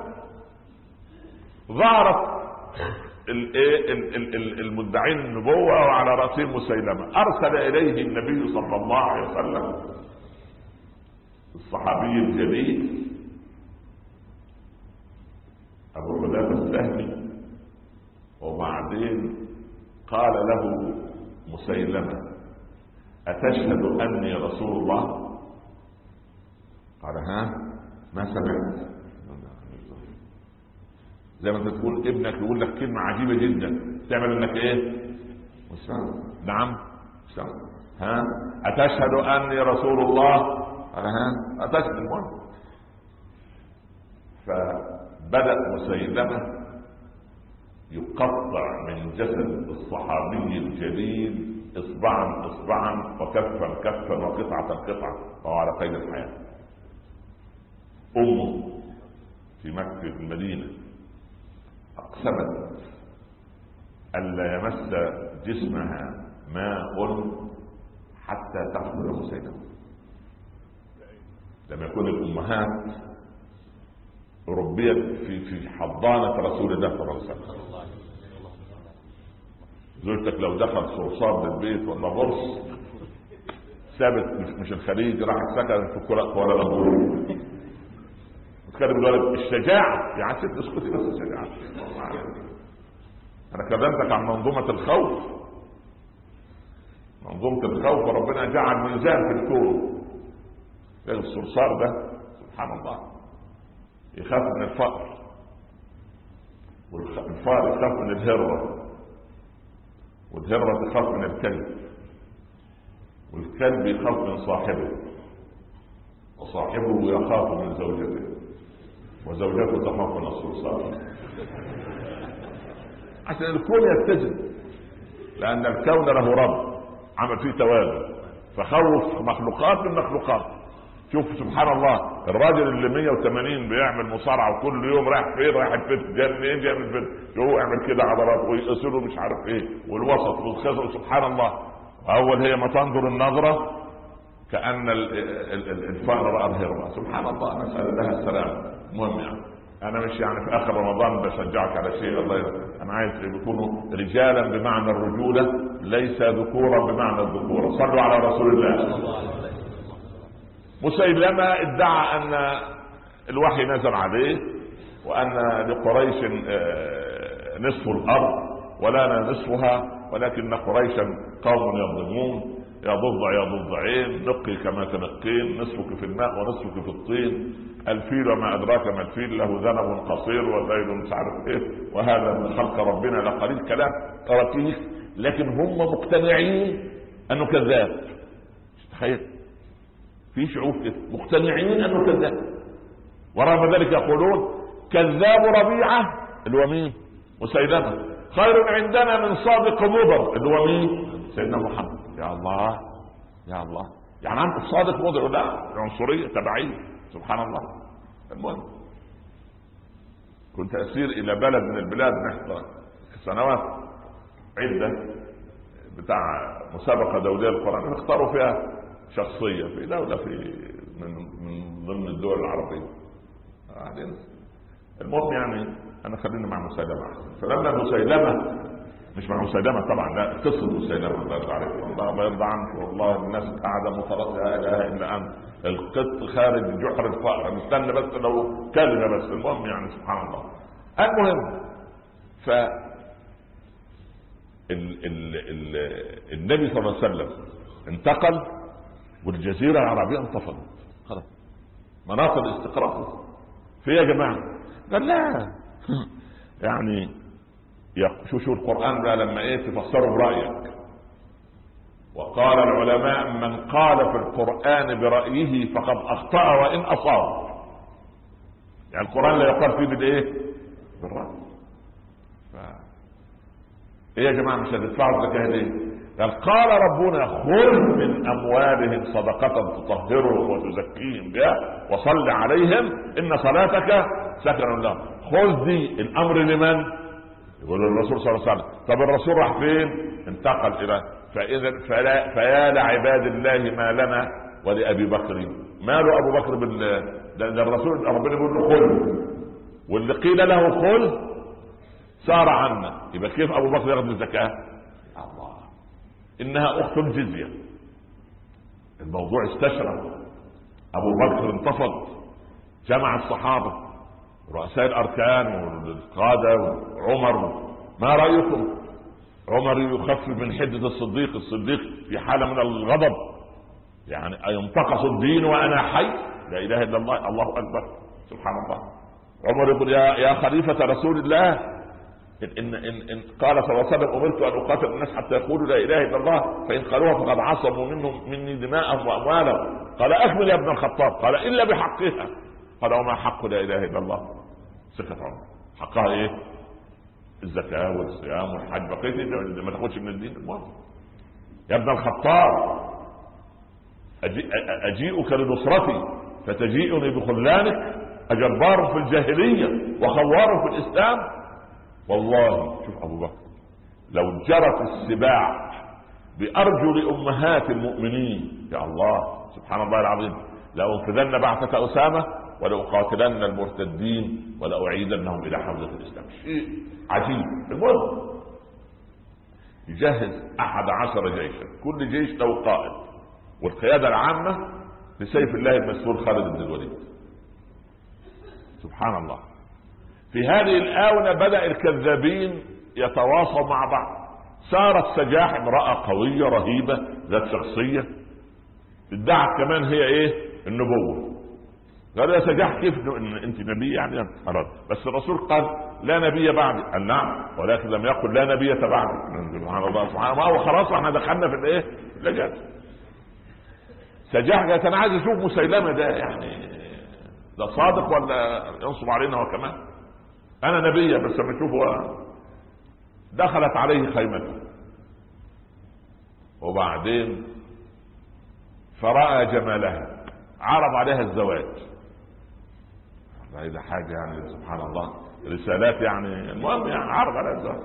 ظهرت المدعين النبوة وعلى رأسهم مسيلمة. ارسل اليه النبي صلى الله عليه وسلم الصحابي الجليل ابو حذافة السهمي، وبعدين قال له مسيلمة: أتشهد أني رسول الله؟ قال: ها ما سمعت. زي ما انت تقول ابنك يقول لك كلمة عجيبة جدا تعمل انك ايه؟ مسلم. نعم مسلم. ها أتشهد أني رسول الله؟ قال: ها أتشهد. المهم فبدأ مسيلمة يقطع من جسد الصحابي الجليل اصبعا اصبعا وكفا كفا وقطعة قطعة، وهو على قيد الحياة. امه في مكة في المدينة اقسمت الا يمس جسمها ماء حتى تقتل مسيلمة. لما يكون الامهات ربيت في حضانة رسول الله صلى الله عليه وسلم. زوجتك لو دخل صرصار للبيت ولا غرس ثابت مش الخليج، راح سكن في كوالالمبور، تكلم الولد الشجاعة. يعني ست اسكتي بس الشجاعة. انا كلمتك عن منظومة الخوف، منظومة الخوف، وربنا جعل ميزان في الكون. الصرصار ده سبحان الله يخاف من الفقر، والفقر يخاف من الهرة، والهرة تخاف من الكلب، والكلب يخاف من صاحبه، وصاحبه يخاف من زوجته، وزوجته تخاف من الصرصار. عشان الكون يتزن، لأن الكون له رب عمل فيه توازن، فخوف مخلوقات من مخلوقات. شوف سبحان الله، الراجل اللي 180 بيعمل مصارعه وكل يوم رايح فين؟ رايح الفت، جاي منين؟ جاي من الفت، هو يعمل كده عضلات ويقصله مش عارف ايه، والوسط والخصر. سبحان الله. اول هي ما تنظر النظره كأن الفأر رأى الهرة. سبحان الله، نسأل الله السلام. مهم يعني انا مش يعني في اخر رمضان بشجعك على شيء، الله يرحمه. انا عايز يكونوا رجالا بمعنى الرجوله، ليس ذكورا بمعنى الذكوره. صلوا على رسول الله. مسيلمة ادعى ان الوحي نزل عليه، وان لقريش نصف الارض ولنا نصفها، ولكن قريشا قوم يظلمون. يا ضفدع يا ضفدعين نقي كما تنقين، نصفك في الماء ونصفك في الطين، الفيل وما ادراك ما الفيل له ذنب قصير وذيل مش عارف ايه، وهذا من خلق ربنا لقليل. كلام ركيك، لكن هم مقتنعين انه كذاب. تخيل في شعوب كده مقتنعين انه كذاب، ورغم ذلك يقولون كذاب ربيعه اللي هو مين؟ مسيلمه خير عندنا من صادق مضر اللي هو مين؟ سيدنا محمد. يا الله يا الله، يعني عم الصادق مضر لا عنصريه تبعيه، سبحان الله. المهم كنت اسير الى بلد من البلاد نحن سنوات عده بتاع مسابقه دوليه للقران، اختاروا فيها شخصيه في دوله من ضمن الدول العربيه. المهم يعني انا خليني مع مسيلمه احسن. فلما مسيلمه، مش مع مسيلمه طبعا، لا قصه مسيلمه الله يرضى الله ما يرضى عنك، والله الناس قاعده متردده لا اله الا انت، القط خارج جحر الفأر مستنى بس لو كلمه بس. المهم يعني سبحان الله. المهم ف النبي صلى الله عليه وسلم انتقل والجزيره العربيه انتفضت خلاص، مناطق الاستقرار في يا جماعه. قال لا يعني شو القرآن بقى لما ايه تفسره برأيك. وقال العلماء من قال في القرآن برأيه فقد أخطأ وإن أصاب. يعني القرآن لا يقال فيه بالايه؟ بالرأي. ايه يا جماعة مش هتدفعوا الزكاة ليه؟ قال ربنا خذ من أموالهم صدقة تطهرهم وتزكيهم بها وصل عليهم إن صلاتك سكن لهم. خذ دي الأمر لمن؟ يقول الرسول صلى الله عليه وسلم. طب الرسول راح فين؟ انتقل الى فيا لعباد الله ما لنا ولأبي بكر. ماله ابو بكر ده الرسول ربنا بيقول له خذ، واللي قيل له خذ سار عنا. يبقى كيف ابو بكر ياخذ الزكاه؟ الله، انها اخت الجزيه. الموضوع استشرى، ابو بكر انتفض، جمع الصحابه رؤساء الاركان والقاده وعمر. ما رايكم؟ عمر يخفف من حده الصديق في حاله من الغضب، يعني اينتقص الدين وانا حي؟ لا اله الا الله، الله اكبر سبحان الله. عمر يقول يا خليفه رسول الله إن قال صلى الله عليه وسلم امرت ان اقاتل الناس حتى يقولوا لا اله الا الله فان قالوها فقد عصموا مني دماءهم واموالهم. قال اكمل يا ابن الخطاب. قال الا بحقها. قال وما حق لا اله الا الله؟ سكت عمر. حقها ايه؟ الزكاه والصيام والحج، بقيت ما تاخدش من الدين. المهم يا ابن الخطاب اجيئك لنصرتي فتجيئني بخذلانك؟ اجبار في الجاهليه وخوار في الاسلام؟ والله شوف ابو بكر لو جرت السباع بارجل امهات المؤمنين يا الله سبحان الله العظيم لأنفذن بعثة اسامه ولأقاتلن المرتدين ولأعيدنهم الى حوزة الاسلام. شيء عجيب. المهم يجهز 11 جيشا، كل جيش له قائد، والقيادة العامة لسيف الله المسلول خالد بن الوليد. سبحان الله. في هذه الآونة بدأ الكذابين يتواصوا مع بعض. صارت سجاح امرأة قوية رهيبة ذات شخصية ادعت كمان هي ايه؟ النبوة. قال يا سجاح كيف انت نبي؟ يعني خلاص. بس الرسول قال لا نبي بعدي. قال نعم، ولكن لم يقل لا نبي بعدي. سبحان الله سبحان الله. هو خلاص احنا دخلنا في الايه؟ اللجان. سجاح قال انا عايز اشوف مسيلمة ده، يعني ده صادق ولا ينصب علينا هو كمان؟ انا نبي بس لما اشوفه. دخلت عليه خيمته وبعدين فرأى جمالها، عرض عليها الزواج. هذا حاجة يعني سبحان الله، رسالات يعني. المهم يعني عرض عليها الزواج،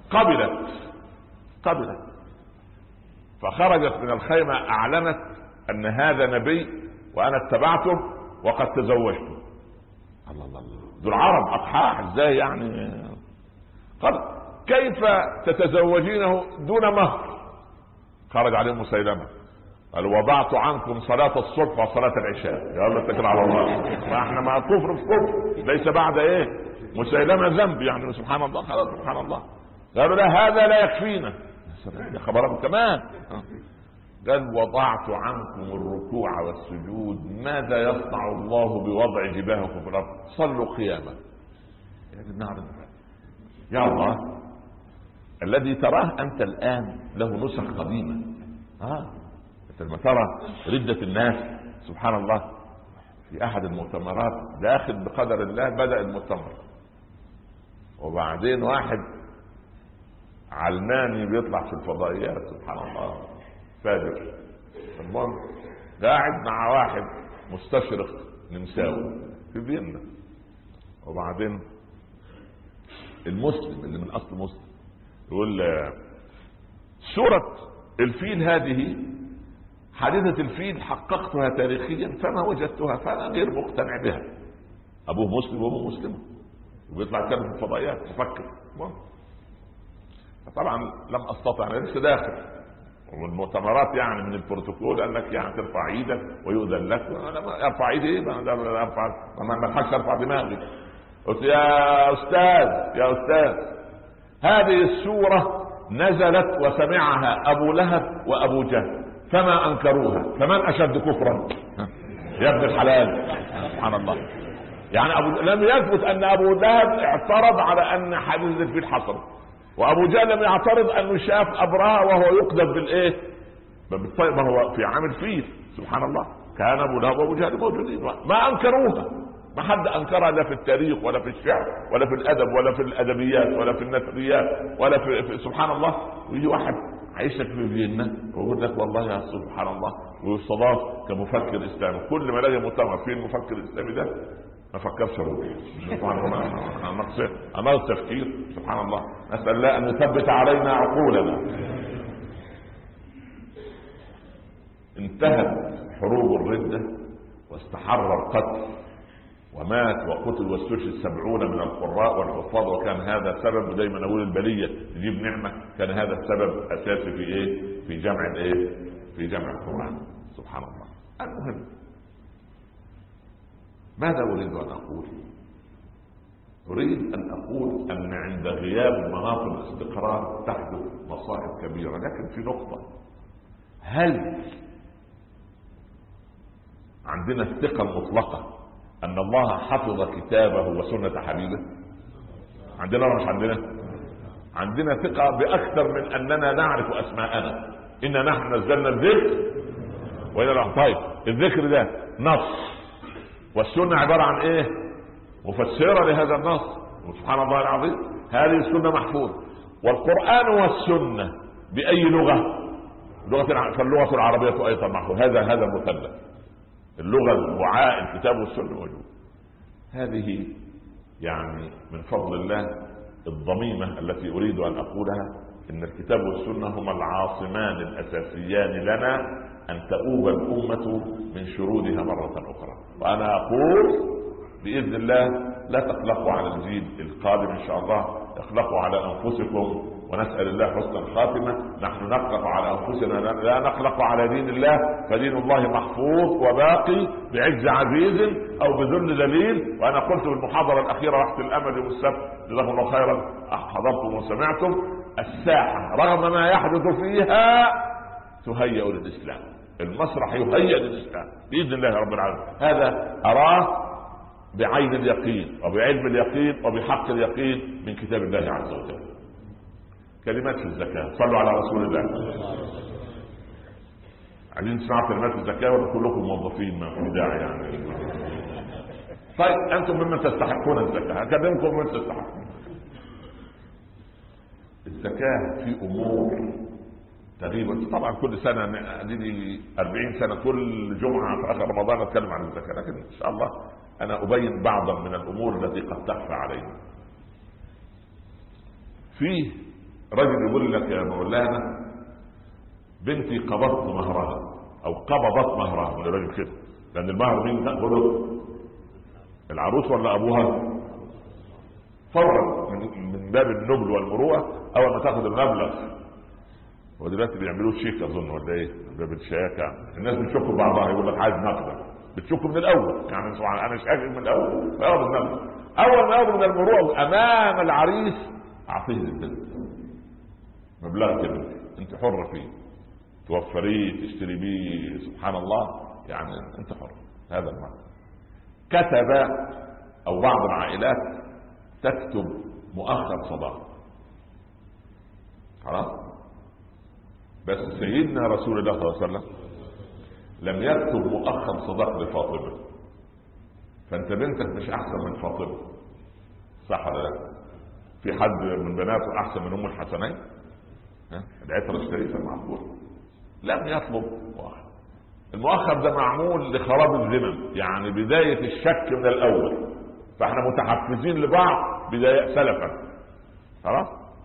قبلت. فخرجت من الخيمة اعلنت ان هذا نبي وانا اتبعته وقد تزوجته. الله الله، دول العرب اقحاح ازاي يعني؟ قال كيف تتزوجينه دون مهر؟ خرج عليهم مسيلمة قال وضعت عنكم صلاة الصبح وصلاة العشاء. يا الله اتكل على الله، فاحنا مع كفر في كفر ليس بعد ايه؟ مسيلمة ذنب يعني. سبحان الله. خلاص سبحان الله. قالوا لا هذا لا يكفينا. يا خبر كمان قال وضعت عنكم الركوع والسجود، ماذا يصنع الله بوضع جباهكم في الارض؟ صلوا قياما. يا الله، الذي تراه انت الان له نسخ قديمه. انت لما ترى ردة الناس سبحان الله في احد المؤتمرات داخل بقدر الله بدأ المؤتمر، وبعدين واحد علماني بيطلع في الفضائيات سبحان الله فاجر، المهم قاعد مع واحد مستشرق نمساوي في فيينا، وبعدين المسلم اللي من اصل مسلم يقول سورة الفيل هذه حادثة الفيل حققتها تاريخيا فما وجدتها، فانا غير مقتنع بها. ابوه مسلم وابوه مسلم وبيطلع كلام في الفضائيات تفكر. طبعا لم استطع، انا لسه داخل والمؤتمرات يعني من البروتوكول قال لك يعني ترفع ايدك ويؤذن لك. انا ارفع ايدي ايه؟ ما الحقش ارفع دماغي. قلت يا استاذ هذه السورة نزلت وسمعها ابو لهب وابو جهل فما انكروها، فمن اشد كفرا؟ يا ابن الحلال سبحان الله. يعني لم يثبت ان ابو لهب اعترض على ان حادثة الفيل حصل، وابو جهل لم يعترض انه شاف ابرهة وهو يقذف بالايه؟ بالطير، ما هو في عام الفيل سبحان الله. كان ابو لهب وابو جهل موجودين ما انكروها، ما حد انكرها لا في التاريخ ولا في الشعر ولا في الادب ولا في الادبيات ولا في النثريات ولا في سبحان الله. ويجي واحد عايشك في فيينا ويقول لك والله يا سبحان الله، ويستضاف كمفكر اسلامي. كل ما الاقي مؤتمر فيه المفكر الاسلامي ده ما فكرش اروح سبحان الله. انا التفكير سبحان الله. نسال الله ان يثبت علينا عقولنا. انتهت حروب الردة واستحر القتل، ومات وقتل واستشهد 70 من القراء والحفاظ، وكان هذا سبب، دايما اقول البليه تجيب نعمه، كان هذا السبب اساسي في ايه؟ في جمع الايه؟ في جمع القران سبحان الله. المهم ماذا اريد ان اقول؟ اريد ان اقول ان عند غياب مناط الاستقرار تحدث مصائب كبيره، لكن في نقطه: هل عندنا الثقه المطلقه ان الله حفظ كتابه وسنة حبيبه؟ عندنا ولا مش عندنا؟ عندنا ثقة باكثر من اننا نعرف اسماءنا. انا نحن نزلنا الذكر وانا طيب الذكر ده نص، والسنة عبارة عن ايه؟ مفسرة لهذا النص. وسبحان الله العظيم هذه السنة محفوظة. والقرآن والسنة بأي لغة؟ فاللغة العربية ايضا محفوظ. هذا المثلث، اللغة الوعاء الكتاب والسنة موجود. هذه يعني من فضل الله الضميمة التي أريد أن أقولها، إن الكتاب والسنة هما العاصمان الأساسيان لنا أن تؤوب الأمة من شرودها مرة أخرى. وأنا أقول بإذن الله لا تقلقوا على الجيل القادم إن شاء الله، اقلقوا على أنفسكم، ونسأل الله حسن الخاتمة. نحن نقلق على أنفسنا، لا نقلق على دين الله، فدين الله محفوظ وباقي بعز عزيز أو بذل ذليل. وأنا قلت بالمحاضرة الأخيرة وقت الأمل يوم السبت جزاكم الله خيرا حضرتم وسمعتم، الساحة رغم ما يحدث فيها تهيأ للإسلام، المسرح يهيأ للإسلام بإذن الله رب العالمين. هذا أراه بعين اليقين وبعلم اليقين وبحق اليقين من كتاب الله عز وجل. كلمات في الزكاة، صلوا على رسول الله. عايزين نسمع كلمات الزكاة ولا كلكم موظفين ما في داعي يعني؟ طيب أنتم ممن تستحقون الزكاة، أكلمكم ممن تستحقون الزكاة. في أمور تقريبا طبعا كل سنة لي 40 سنة كل جمعة في آخر رمضان أتكلم عن الزكاة، لكن إن شاء الله أنا أبين بعضا من الأمور التي قد تخفى علينا. في رجل يقول لك يا مولانا بنتي قبضت مهرها او قبضت مهرها، من الرجل كده، لان المهر مين تاخذه؟ العروس ولا ابوها؟ فورا من باب النبل والمروءه اول ما تاخذ المبلغ. ودلوقتي بيعملوه شيك اظن ولا ايه؟ من باب الشياكه، الناس بتشك بعضها، يقول لك عايز نقدا، بتشك من الاول يعني انا شاكك من الاول، فياخذ المبلغ. اول ما ياخذ من المروءه امام العريس اعطيه البنت مبلغ كده انت حر فيه، توفريه تشتري بيه سبحان الله، يعني انت حر. هذا المعنى. كتب او بعض العائلات تكتب مؤخر صداق، خلاص. بس سيدنا رسول الله صلى الله عليه وسلم لم يكتب مؤخر صداق لفاطمة. فانت بنتك مش احسن من فاطمة، صح ولا لا؟ في حد من بناته احسن من ام الحسنين؟ العترة الشريفة معقول؟ لم يطلب مؤخر. المؤخر ده معمول لخراب الذمم، يعني بداية الشك من الاول، فاحنا متحفزين لبعض بداية سلفا، خلاص.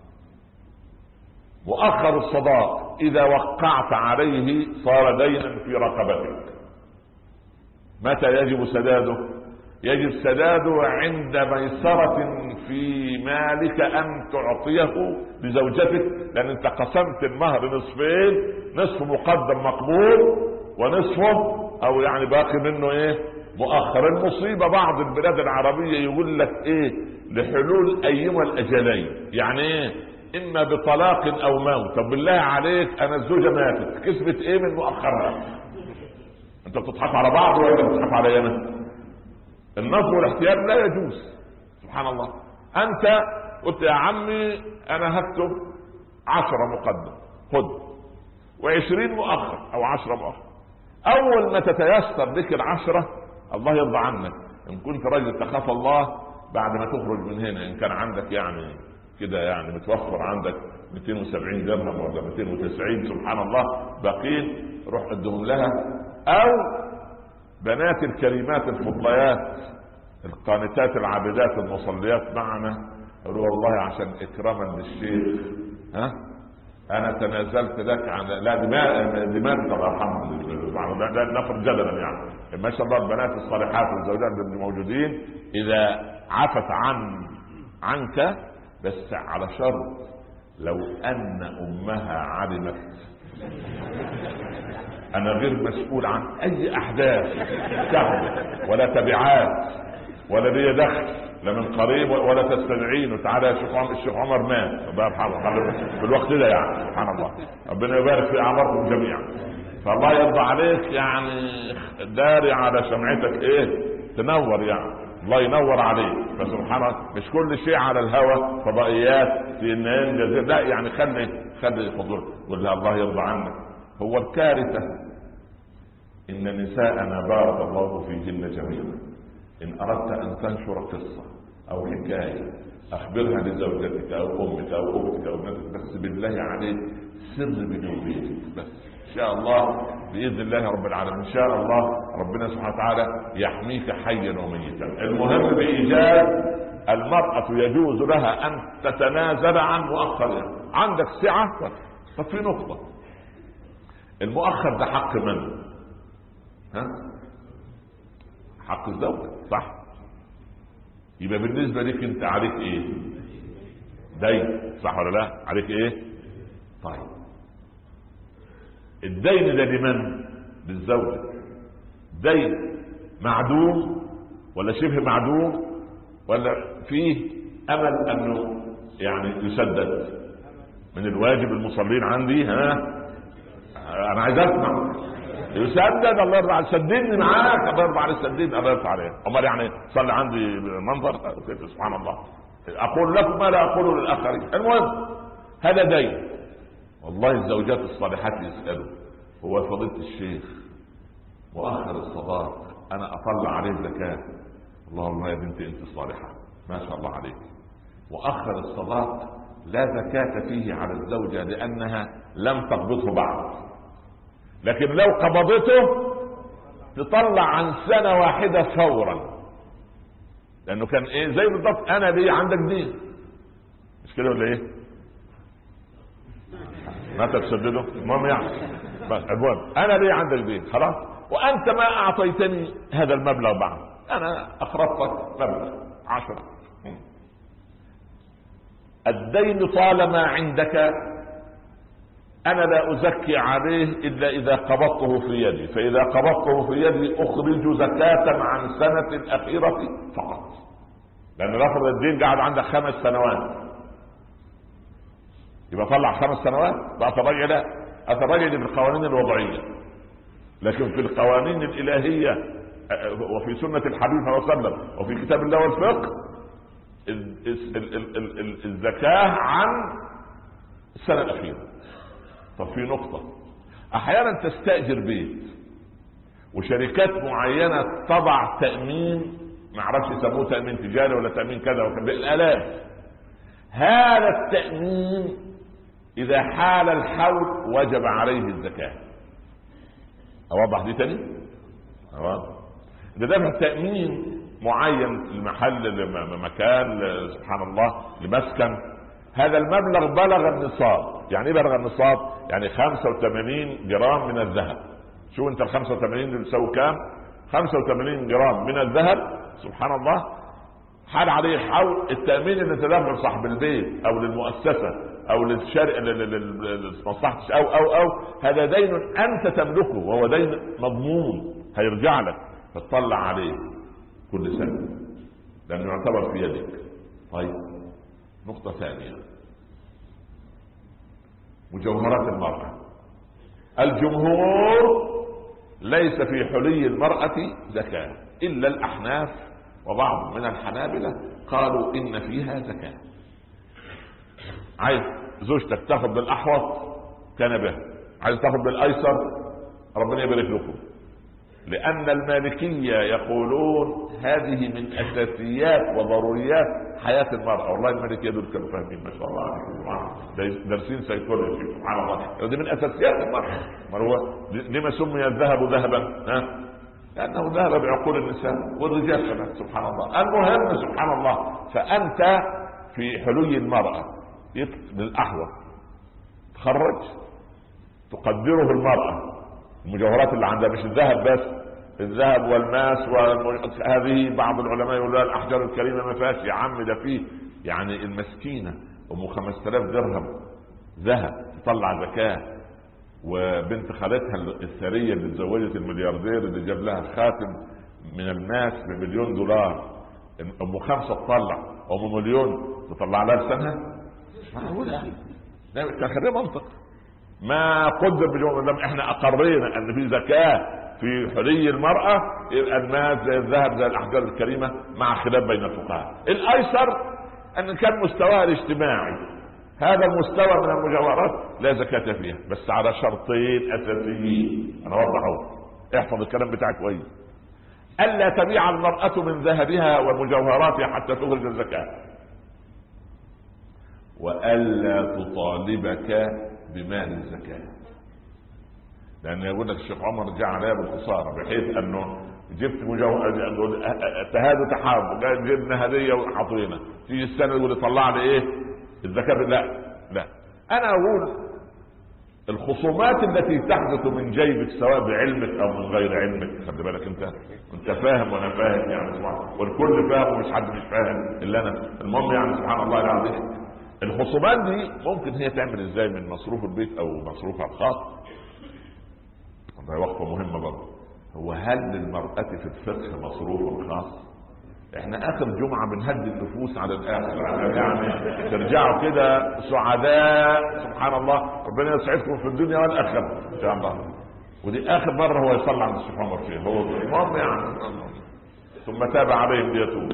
مؤخر الصداق اذا وقعت عليه صار دينا في رقبتك. متى يجب سداده؟ يجب سداده عند ميسرة في مالك ان تعطيه لزوجتك، لان انت قسمت المهر نصفين، نصف مقدم مقبول ونصفه او يعني باقي منه ايه؟ مؤخر. المصيبة بعض البلاد العربية يقول لك ايه؟ لحلول ايما الاجلين، يعني ايه؟ اما بطلاق او موت. طب بالله عليك انا الزوجة ماتت، كسبت ايه من مؤخرها؟ انت بتضحك على بعض ولا بتضحك علي انا؟ النصب والاحتيال لا يجوز، سبحان الله. انت قلت يا عمي انا هكتب 10 مقدم، خد، و20 مؤخر او 10 مؤخر. اول ما تتيسر لك 10 الله يرضى عنك، ان كنت راجل تخاف الله، بعد ما تخرج من هنا ان كان عندك يعني كده يعني متوفر عندك 270 درهم ولا 290 سبحان الله باقين، روح ادهم لها. او بنات الكريمات الفضليات القانتات العابدات المصليات معنا، قالوا والله عشان اكراما للشيخ انا تنازلت لك عن لا دماء الله يرحمه، لا نفر جدلا يعني ما شاء الله. البنات الصالحات والزوجات اللي موجودين اذا عفت عنك، بس على شرط لو ان امها علمت انا غير مسؤول عن اي احداث تحدث ولا تبعات ولا لي دخل لا من قريب ولا تستدعين تعالى يا الشيخ عمر مات الله يرحمه في الوقت ده، يعني سبحان الله ربنا يبارك في اعماركم جميعا. فالله يرضى عليك، يعني داري على شمعتك ايه تنور، يعني الله ينور عليك. فسبحان الله مش كل شيء على الهوى فضائيات CNN جزيرة، لا يعني خلي فضول. ولا الله يرضى عنك. هو الكارثة ان نساءنا بارك الله فيهن جميعا ان اردت ان تنشر قصة او حكاية اخبرها لزوجتك او امك او اختك او ابنتك، بس بالله عليك سر بيني وبينك بس، ان شاء الله باذن الله رب العالمين، ان شاء الله ربنا سبحانه وتعالى يحميك حيا وميتا. المهم بايجاز المرأة يجوز لها ان تتنازل عن مؤخرها. عندك سعة، طب في نقطة، المؤخر ده حق من؟ حق الزوجة، صح؟ يبقى بالنسبة لك انت عليك ايه؟ دين، صح ولا لا؟ عليك ايه؟ طيب الدين ده لمن؟ للزوجة. دين معدوم ولا شبه معدوم ولا فيه امل انه يعني يسدد؟ من الواجب المصلين عندي انا عايز اسمع يسدد. الله يرضى عليك، سددني معاك، الله يرضى عليك، سددني، الله يرضى عليك. امال يعني صلي عندي منظر سبحان الله، اقول لكم ما لا اقوله للاخرين. المهم هذا دين. والله الزوجات الصالحات يسالوا هو فضيلة الشيخ مؤخر الصداق انا اطلع عليه زكاة؟ اللهم يا بنتي انت صالحة ما شاء الله عليك. مؤخر الصداق لا زكاة فيه على الزوجة لانها لم تقبضه بعد، لكن لو قبضته تطلع عن سنة واحدة فورا، لانه كان ايه زي بالضبط انا ليه عندك دين، مش كده ولا ايه؟ ما تسدده المهم يعني بس المهم انا ليه عندك دين خلاص، وانت ما اعطيتني هذا المبلغ بعد، انا اقرضتك مبلغ 10. الدين طالما عندك انا لا ازكي عليه الا اذا قبضته في يدي، فاذا قبضته في يدي اخرج زكاة عن السنة الاخيرة فقط، لان لفظ الدين قاعد عندك 5 سنوات، يبقى طلع 5 سنوات بقى طبيعي. لا اثر رجعي في القوانين الوضعيه، لكن في القوانين الالهيه وفي سنه الحبيب صلى الله عليه وسلم وفي كتاب الله والفقه الزكاه عن السنه الاخيره. طب في نقطه، احيانا تستاجر بيت وشركات معينه تضع تامين، ما اعرفش يسموه تامين تجاري ولا تامين كذا وكذا بالالاف. هذا التامين اذا حال الحول وجب عليه الزكاه. اوضح دي تاني؟ اذا دفع تامين معين لمحل لمكان سبحان الله لمسكن، هذا المبلغ بلغ النصاب. يعني ايه بلغ النصاب؟ يعني 85 جرام من الذهب. شو انت ال 85 اللي بيساوي كام؟ 85 جرام من الذهب سبحان الله، حال عليه حول التامين اللي تدفع صاحب البيت او للمؤسسه او للشركه لمصلحه او هذا دين انت تملكه وهو دين مضمون هيرجع لك، فتطلع عليه كل سنه لانه يعتبر في يدك. طيب نقطه ثانيه، مجوهرات المراه. الجمهور ليس في حلي المراه زكاه الا الاحناف وبعض من الحنابلة قالوا ان فيها زكاة. عايز زوجتك تاخذ بالاحوط كان به، عايز تاخذ بالايسر ربنا يبارك لكم، لان المالكية يقولون هذه من اساسيات وضروريات حياة المرأة. والله المالكية دول كانوا فاهمين ما شاء الله عليهم، دارسين سيكولوجي سبحان الله. دي من اساسيات المرأة. ما هو لما سمي الذهب ذهبا؟ لأنه ذهب بعقول النساء والرجال كمان سبحان الله. المهم سبحان الله، فأنت في حلي المرأة بالأحوط تخرج تقدره المرأة، المجوهرات اللي عندها مش الذهب بس، الذهب والماس هذه بعض العلماء يقولوا الأحجار الكريمة ما فيهاش. يا عم ده فيه، يعني المسكينة أم 5000 درهم ذهب تطلع زكاة، وبنت خالتها الثريه اللي اتزوجت الملياردير اللي جاب لها خاتم من الماس ب1,000,000 $، ام 5 تطلع، ام مليون تطلع لها لسانها؟ معقول يا اخي؟ كان خليه منطق. ما قدر باليوم احنا اقرينا ان في زكاه في حلي المراه، يبقى الماس زي الذهب زي الاحجار الكريمه مع خلاف بين الفقهاء. الايسر ان كان مستواها الاجتماعي هذا المستوى من المجوهرات لا زكاة فيها، بس على شرطين اساسيين انا اوضحهم، احفظ الكلام بتاعك كويس. الا تبيع المرأة من ذهبها ومجوهراتها حتى تخرج الزكاة، والا تطالبك بمال الزكاة. لان يقول لك الشيخ عمر جاء عليها بالخسارة، بحيث انه جبت مجوهر تهادوا تحاب جبنا هدية وحطينا، تيجي السنة يقول طلع لي ايه الزكاة؟ لا انا اقول الخصومات التي تحدث من جيبك سواء بعلمك او من غير علمك، خلي بالك انت فاهم وانا فاهم يعني سبحان، والكل فاهم ومش حد مش فاهم الا انا. المهم يعني سبحان الله العظيم الخصومات دي ممكن هي تعمل ازاي من مصروف البيت او مصروفها الخاص. ده وقفة مهمة برضه، هو هل للمرأة في الفقه مصروف خاص؟ احنا اخر جمعة بنهدي النفوس على الاخر، يعني ترجعوا كده سعداء سبحان الله، ربنا يسعدكم في الدنيا والاخرة ان شاء الله. ودي اخر مرة هو يصلي على الشيخ عمر فيها، هو المهم يعني ثم تاب عليهم ليتوب،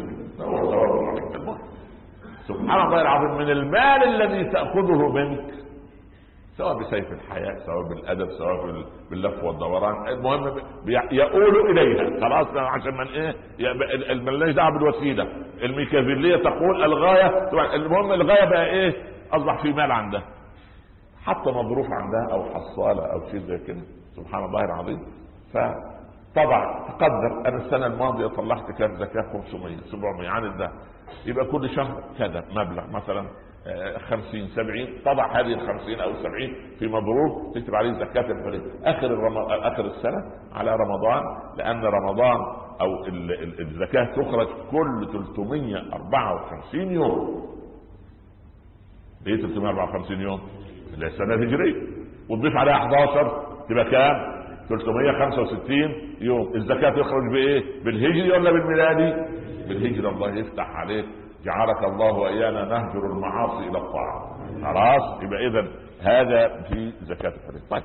سبحان الله العظيم. من المال الذي تأخذه منك سواء بسيف الحياة سواء بالادب سواء باللف والدوران، المهم يقول اليها خلاص، عشان من ايه مالناش دعوه بالوسيله. الميكافيليه تقول الغايه، المهم الغايه بقى ايه؟ اصبح في مال عندها، حتى مظروف عندها او حصاله او شيء زي كده سبحان الله العظيم. فطبعا تقدر انا السنه الماضيه طلعت كام زكاه؟ 500 700 عن الذهب، يبقى كل شهر كذا مبلغ مثلا 50 70، تضع هذه 50 أو 70 في مضروب تكتب عليه زكاة الفريق آخر السنة على رمضان، لأن رمضان أو الزكاة تخرج كل 354 يوم. ليه 354 يوم؟ السنة الهجرية، وتضيف عليها 11 تبقى كام؟ 365 يوم. الزكاة تخرج بإيه؟ بالهجري ولا بالميلادي؟ بالهجري. الله يفتح عليك، جعلك الله وايانا نهجر المعاصي الى الطاعه. خلاص يبقى اذا هذا في زكاة الفريضة. طيب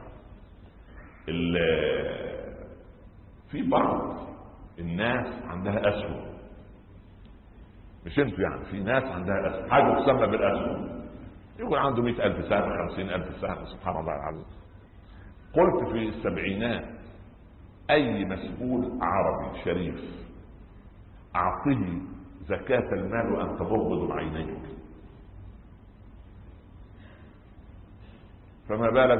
في بعض الناس عندها اسهم، مش انتوا يعني، في ناس عندها اسهم، حاجه تسمى بالاسهم، يكون عنده 100,000 سهم 50,000 سهم، سبحان الله العظيم. قلت في السبعينات اي مسؤول عربي شريف اعطه زكاة المال وانت تبغض عينيك، فما بالك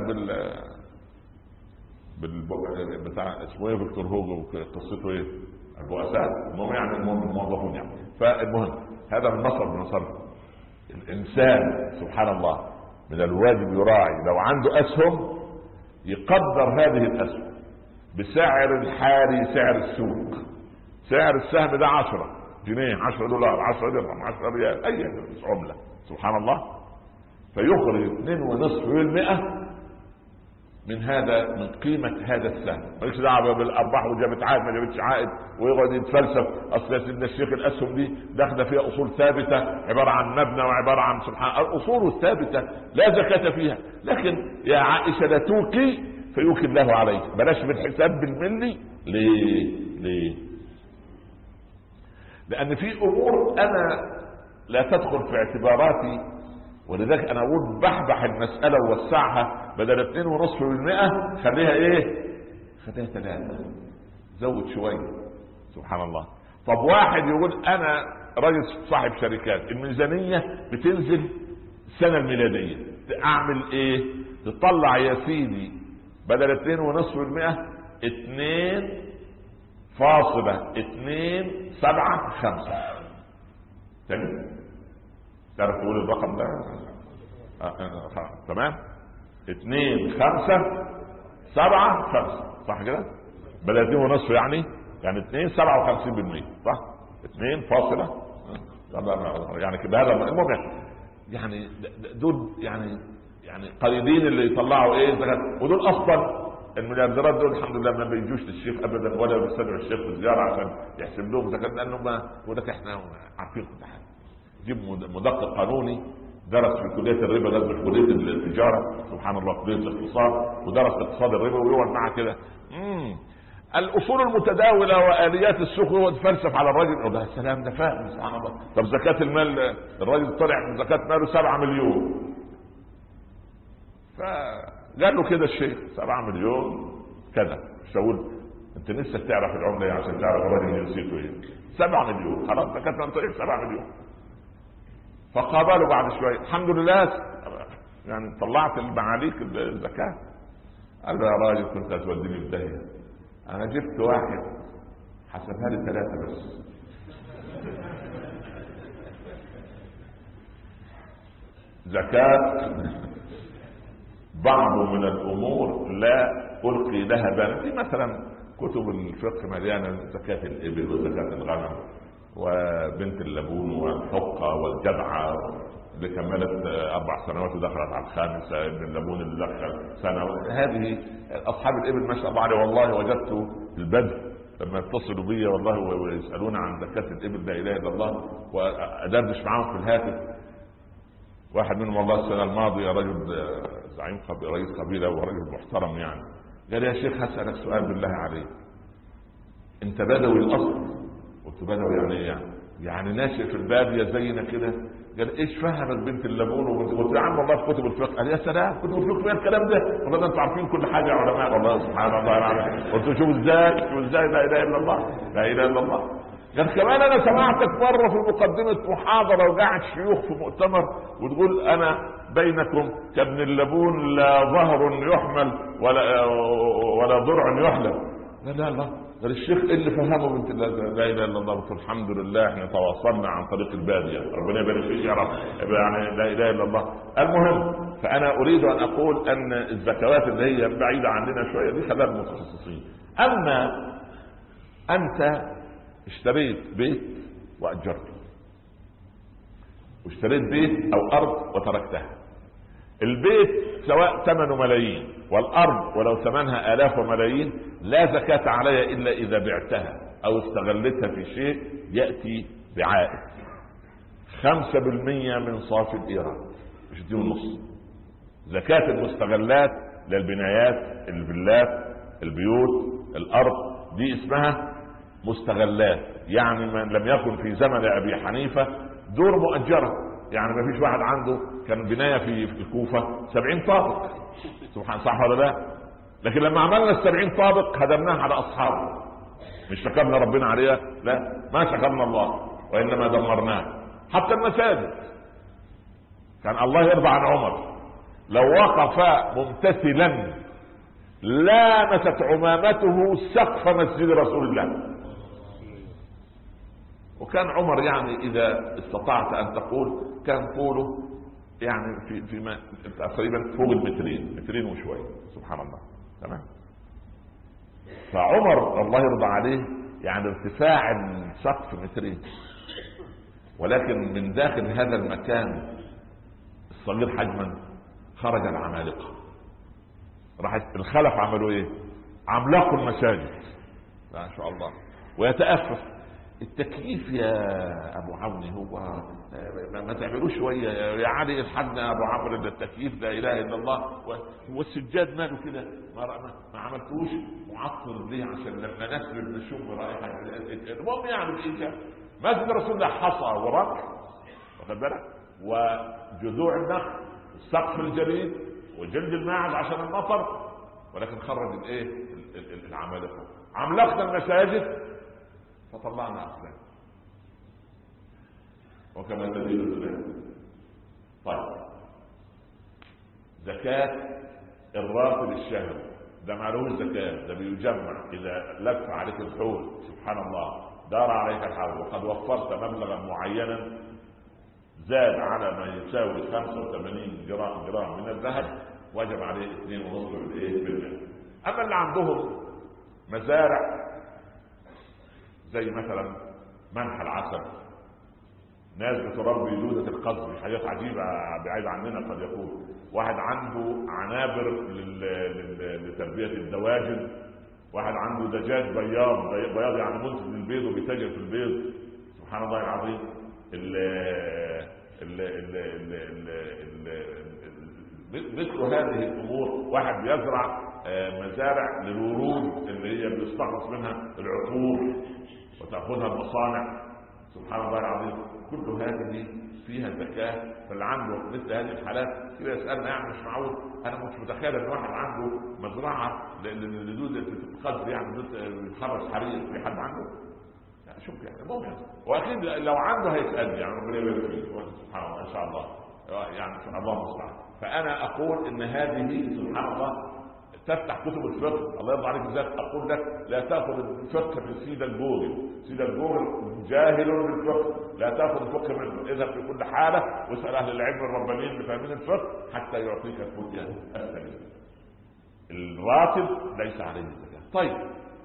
بتاع اسمه ايه فيكتور هوجو قصته ايه البؤساء، المهم يعني الموظفون يعني. فالمهم هذا من مصر الانسان سبحان الله من الواجب يراعي لو عنده اسهم يقدر هذه الاسهم بسعر الحالي، سعر السوق. سعر السهم ده 10 جنيه، 10 دولار، 10 درهم، 10 ريال، اي عملة، سبحان الله. فيخرج 2.5% من هذا، من قيمة هذا السهم. مالكش دعوة بالارباح وجابت عائد ما جابتش عائد ويقعد يتفلسف. اصل سيدنا الشيخ الاسهم دي داخله فيها اصول ثابته عباره عن مبنى وعباره عن سبحان الاصول الثابته لا زكاة فيها. لكن يا عائشه لا توكي فيوكي الله عليك، بلاش بالحساب بالملي. ليه؟ لان في امور انا لا تدخل في اعتباراتي، ولذلك انا اقول بحبح المسألة ووسعها، بدل 2.5% خليها ايه؟ خليها 3، زود شوية، سبحان الله. طب واحد يقول انا راجل صاحب شركات، الميزانية بتنزل السنة الميلادية، اعمل ايه؟ تطلع يا سيدي بدل 2.5% 2.275. تعرف تقول الرقم ده؟ تمام. 2.575 صح كده؟ بدل 2.5 يعني 2.57%، صح؟ 2 يعني كده. هذا المهم يعني دول يعني قليلين اللي يطلعوا ايه زكاة، ودول اصلا المليارديرات دول الحمد لله ما بيجوش للشيخ ابدا ولا بيستدعوا الشيخ في الزياره عشان يحسب لهم زكاة، لانه ما ولك احنا عارفين كل حاجه. جيب مدقق قانوني درس في كليه الربا، لازم في كليه التجاره، سبحان الله، كليه الاقتصاد، ودرس اقتصاد الربا ويقعد معاه كده الاصول المتداوله واليات السوق، هو يتفلسف على الراجل. يقول له السلام ده فاهم، سبحان الله. طب زكاه المال، الراجل طلع من زكاه ماله 7 مليون، فقال له كده الشيخ 7 مليون كذا. شاول انت نفسك تعرف العمله عشان تعرف الراجل جنسيته ايه؟ 7 مليون خلاص زكاه من طريق 7 مليون. فقابله بعد شويه، الحمد لله يعني طلعت المعاليك الزكاه. قال له يا راجل كنت هتوديني في داهيه، انا جبت واحد حسبها لي 3 بس. زكاة بعض من الامور لا القي لها بال. في مثلا كتب الفقه مليانه زكاة الابل وزكاة الغنم وبنت اللبون والحقة والجذعة اللي كملت 4 سنوات ودخلت على الخامسة، ابن اللبون اللي دخل سنة. هذه أصحاب الإبل ما شاء الله عليه، والله وجدت في البدء لما يتصلوا بي والله ويسألون عن زكاة الإبل لا إله إلا الله، وأدردش معاهم في الهاتف. واحد منهم والله السنة الماضية رجل زعيم رئيس قبيلة ورجل محترم يعني، قال يا شيخ هسألك سؤال بالله عليك، أنت بدوي الأصل؟ قلت بدوي يعني ايه؟ يعني ناشئ في الباديه زينا كده. قال ايش فهمت بنت اللبون؟ قلت يا عم والله في كتب الفقه. قال يا سلام كتب الفقه فيها الكلام ده؟ والله ده انتوا عارفين كل حاجه يا علماء، والله سبحان الله العظيم. قلت شوف ازاي لا اله الا الله، لا اله الا الله. قال كمان انا سمعتك مره في مقدمه محاضره وقاعد شيوخ في مؤتمر وتقول انا بينكم كابن اللبون لا ظهر يحمل ولا ضرع يحلب. قال لا الله، قال الشيخ اللي فهمه بنت لا اله الا الله. قلت الحمد لله احنا تواصلنا عن طريق الباديه، ربنا يبارك فيك يا رب، يعني لا اله الا الله. المهم فانا اريد ان اقول ان الزكوات اللي هي بعيده عننا شويه دي خلال المتخصصين. اما انت اشتريت بيت واجرته، واشتريت بيت او ارض وتركتها، البيت سواء ثمنه ملايين والارض ولو ثمنها الاف وملايين لا زكاة عليها الا اذا بعتها او استغلتها في شيء يأتي بعائد 5% من صافي الايراد. مش اديله النص. زكاة المستغلات للبنايات، الفيلات، البيوت، الارض، دي اسمها مستغلات. يعني من لم يكن في زمن ابي حنيفة دور مؤجرة، يعني ما فيش واحد عنده كان بناية في الكوفة 70 طابق، سبحان صح ولا لا؟ لكن لما عملنا 70 طابق هدمناها على اصحابه، مش شكرنا ربنا عليها، لا ما شكرنا الله وانما دمرناه. حتى المساجد كان الله يرضى عن عمر لو وقف ممتثلا لامست عمامته سقف مسجد رسول الله. وكان عمر يعني اذا استطعت ان تقول كان طوله يعني في تقريبا فوق مترين وشويه، سبحان الله. تمام. فعمر الله يرضى عليه يعني ارتفاع السقف مترين، ولكن من داخل هذا المكان الصغير حجما خرج العمالقه. راحت الخلف عملوا ايه؟ عملاقوا المساجد ما شاء الله. ويتأفف التكييف يا ابو عوني، هو ما تعملوش شويه يا علي الحجنا ابو عمرو ده التكييف لا اله الا الله، والسجاد ماله كده ما عملتوش معطر ليه عشان لما نسلب نشم رائحه. المهم يعني بالايجاب مسجد رسول الله حصى ورق، واخد بالك، وجذوع النخل والسقف الجليد وجلد الماعز عشان المطر، ولكن خرج الايه؟ العمالقه. عملقنا المساجد فطلعنا أسلام وكما تدين السلام. طيب زكاة الراتب الشهري ده معلوش زكاة، ده بيجمع إذا لف عليك الحول، سبحان الله، دار عليك الحول وقد وفرت مبلغا معينا زاد على ما يساوي 85 جرام من الذهب، وجب عليه 2.5%. أما اللي عندهم مزارع زي مثلا منح العسل، ناس بتربي دودة القصب، حاجات عجيبة بعيد عننا قد يكون، واحد عنده عنابر لتربية الدواجن، واحد عنده دجاج بياض يعني منتج للبيض وبيتاجر في البيض، سبحان الله العظيم. مثل هذه الامور. واحد بيزرع مزارع للورود اللي هي بيستخلص منها العطور وتأخذها المصانع، سبحان الله العظيم. كل هذه فيها زكاة. فاللي عنده مثل هذه الحالات كده يسألنا، يعني مش معقول، انا مش متخيل ان واحد عنده مزرعة لدود القصب يعني بيتخرج حرير، في حد عنده؟ يعني شوف يعني ممكن، واكيد لو عنده هيسألني، يعني ربنا يبارك فيك سبحان الله ان شاء الله، يعني سبحان الله المستعان. فانا اقول ان هذه سبحان الله تفتح كتب الفقه، الله يرضى عليك ازاي اقول لك لا تاخذ الفقه في سيد الجوهل، سيد الجوهل جاهل بالفقه، لا تاخذ الفقه منه، اذهب في كل حاله واسال اهل العلم الربانيين اللي فاهمين الفقه حتى يعطيك الفتيا السليم. الراتب ليس عليه الزكاه. طيب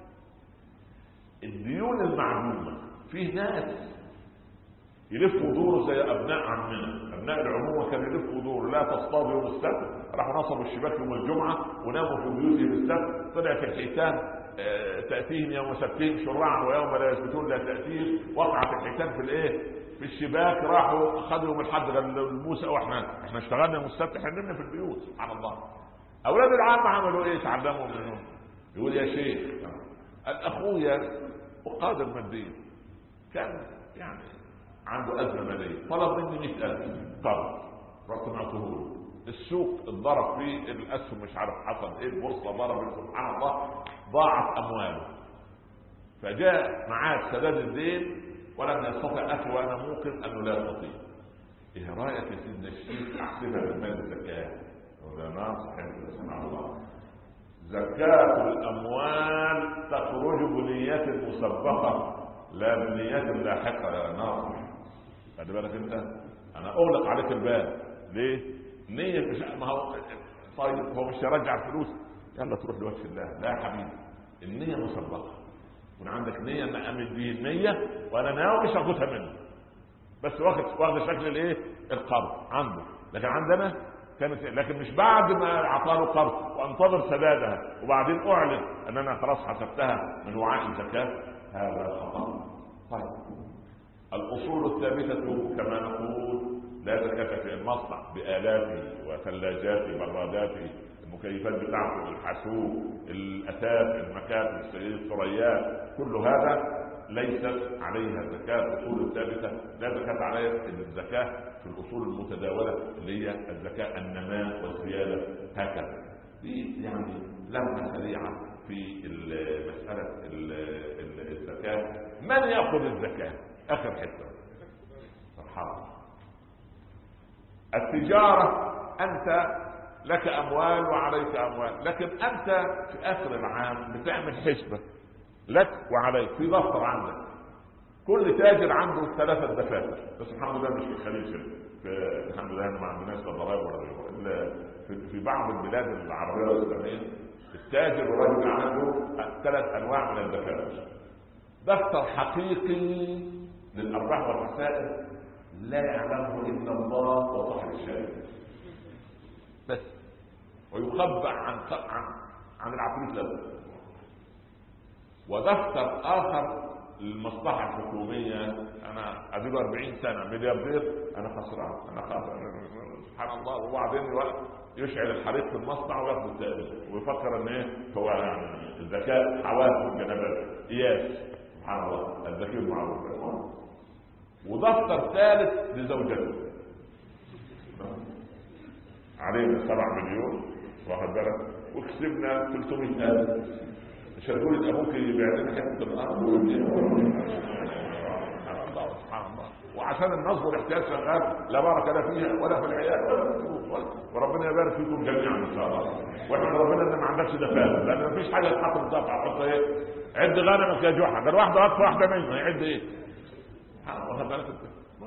الديون المعلومه، فيه ناس يلفوا دوره زي ابناء عمنا، ابناء العمومه كانوا يلفوا دوره، لا تصطاد يوم السبت، راحوا نصبوا الشباك يوم الجمعه وناموا في بيوتهم السبت، طلعت الحيتان تاتيهم يوم سبتهم شرعا ويوم لا يثبتون لا تاتيهم، وقعت الحيتان في الايه؟ في الشباك، راحوا اخذوا يوم الحد الموسى، واحنا اشتغلنا يوم السبت، احنا نمنا في البيوت، سبحان الله. اولاد العام عملوا ايه؟ تعلموا منهم. يقول يا شيخ الاخويا وقادر ماديا كان يعني عنده أزمة مالية، طلب مني 100,000 قرض، رحت معطيه. السوق اتضرب فيه الأسهم، مش عارف حصل ايه، البورصة ضربت، سبحان الله ضاعت أمواله، فجاء معاه سداد الدين ولم يستطع أخي، وأنا موقن أنه لا يستطيع. إيه رأيك يا سيدنا الشيخ أحسبها بالمال الزكاة؟ ولا ناصح سبحان الله. زكاة الأموال تخرج بنية مسبقة لا بنية لاحقة يا ناصح. خلي بالك انت، انا اغلق عليك الباب ليه؟ نية مش ما هو طيب هو مش هيرجع الفلوس، يلا تروح لوجه الله، لا يا حبيبي، النية مسبقة. يكون عندك نية ان امد به النية وانا ناوي مش هاخدها منه، بس واخد شكل الايه؟ القرض عنده. لكن عندنا كانت، لكن مش بعد ما اعطاه قرض وانتظر سدادها وبعدين اعلن ان انا خلاص حسبتها من وعاء الزكاة، هذا خطأ. طيب الأصول الثابتة كما نقول لا زكاة في المصنع بآلاته وثلاجاته براداته المكيفات بتاعته الحاسوب الأثاث المكاتب الثريات كل هذا ليست عليها زكاة. الأصول الثابتة لا زكاة عليها. الزكاة في الأصول المتداولة اللي هي الزكاة النماء والزيادة هكذا. دي يعني لمحة سريعة في مسألة الزكاة. من يأخذ الزكاة؟ آخر حتة سبحان. التجارة أنت لك أموال وعليك أموال، لكن أنت في آخر العام بتعمل حسبة لك وعليك في دفتر عندك. كل تاجر عنده 3 دفاتر، بس الحمد لله مش في الخليج، الحمد لله ما عندناش ضرائب ولا غيره. الا في بعض البلاد العربيه الاسلاميه التاجر الرجل عنده 3 انواع من الدفاتر. دفتر حقيقي للارباح والخسائر لا يعلمه الا الله وصاحب الشركه بس، ويخبأ عن العفريت له. ودفتر اخر للمصلحه الحكوميه، انا اديله 40 سنه ملياردير، انا خسران، انا خاسر سبحان الله. وبعدين يشعل الحريق في المصنع وياخد التأمين ويفكر ان ايه هو يعني الذكاء حواس الجنبات اياس سبحان الله الذكي المعروف. ودفتر ثالث لزوجته علينا 7 مليون واخد بالك وكسبنا 300,000، مش هتقول ان ابوك يبيع لنا حته الارض سبحان الله. وعشان النصب والاحتياج شغال لا بارك لا فيها ولا في العيال ولا في الفلوس، وربنا يبارك فيكم جميعا ان شاء الله. واحمد ربنا ان ما عندكش دفاع، لان ما فيش حاجه تحط الدفع. حط ايه؟ عد غنمك يا جحا، ده الواحده واقفه واحده منه يعد ايه؟ واخد بالك انت.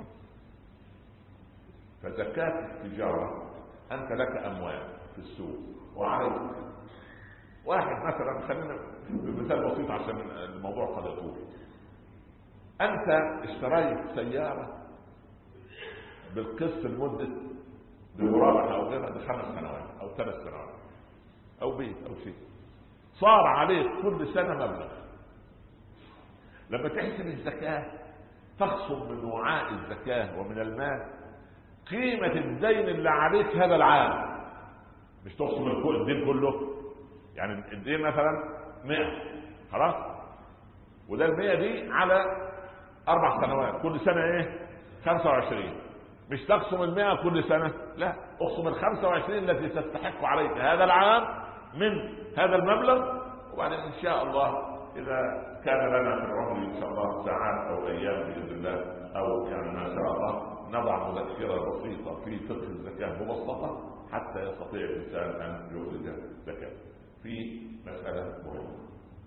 فزكاة التجاره انت لك اموال في السوق وعليك. واحد مثلا خلينا بمثال بسيط عشان الموضوع قد يطول. انت اشتريت سياره بالقسط لمده بمرابحه او غيرها ل5 سنوات او 3 سنوات او بيت او شيء، صار عليك كل سنه مبلغ. لما تحسب الزكاه تخصم من وعاء الزكاه ومن المال قيمه الدين اللي عليك هذا العام، مش تخصم الدين كله. يعني الدين مثلا 100 خلاص، وده ال100 دي على 4 سنوات، كل سنه ايه 25. مش تقسم ال100 كل سنه، لا اقسم ال25 التي تستحق عليك هذا العام من هذا المبلغ. وبعدين ان شاء الله اذا كان لنا في العمر ان شاء الله ساعات او ايام باذن الله، او يعني ما شاء الله نضع مذكره بسيطه في فقه الزكاه مبسطه حتى يستطيع الانسان ان يخرج زكاه. في مساله مهمه،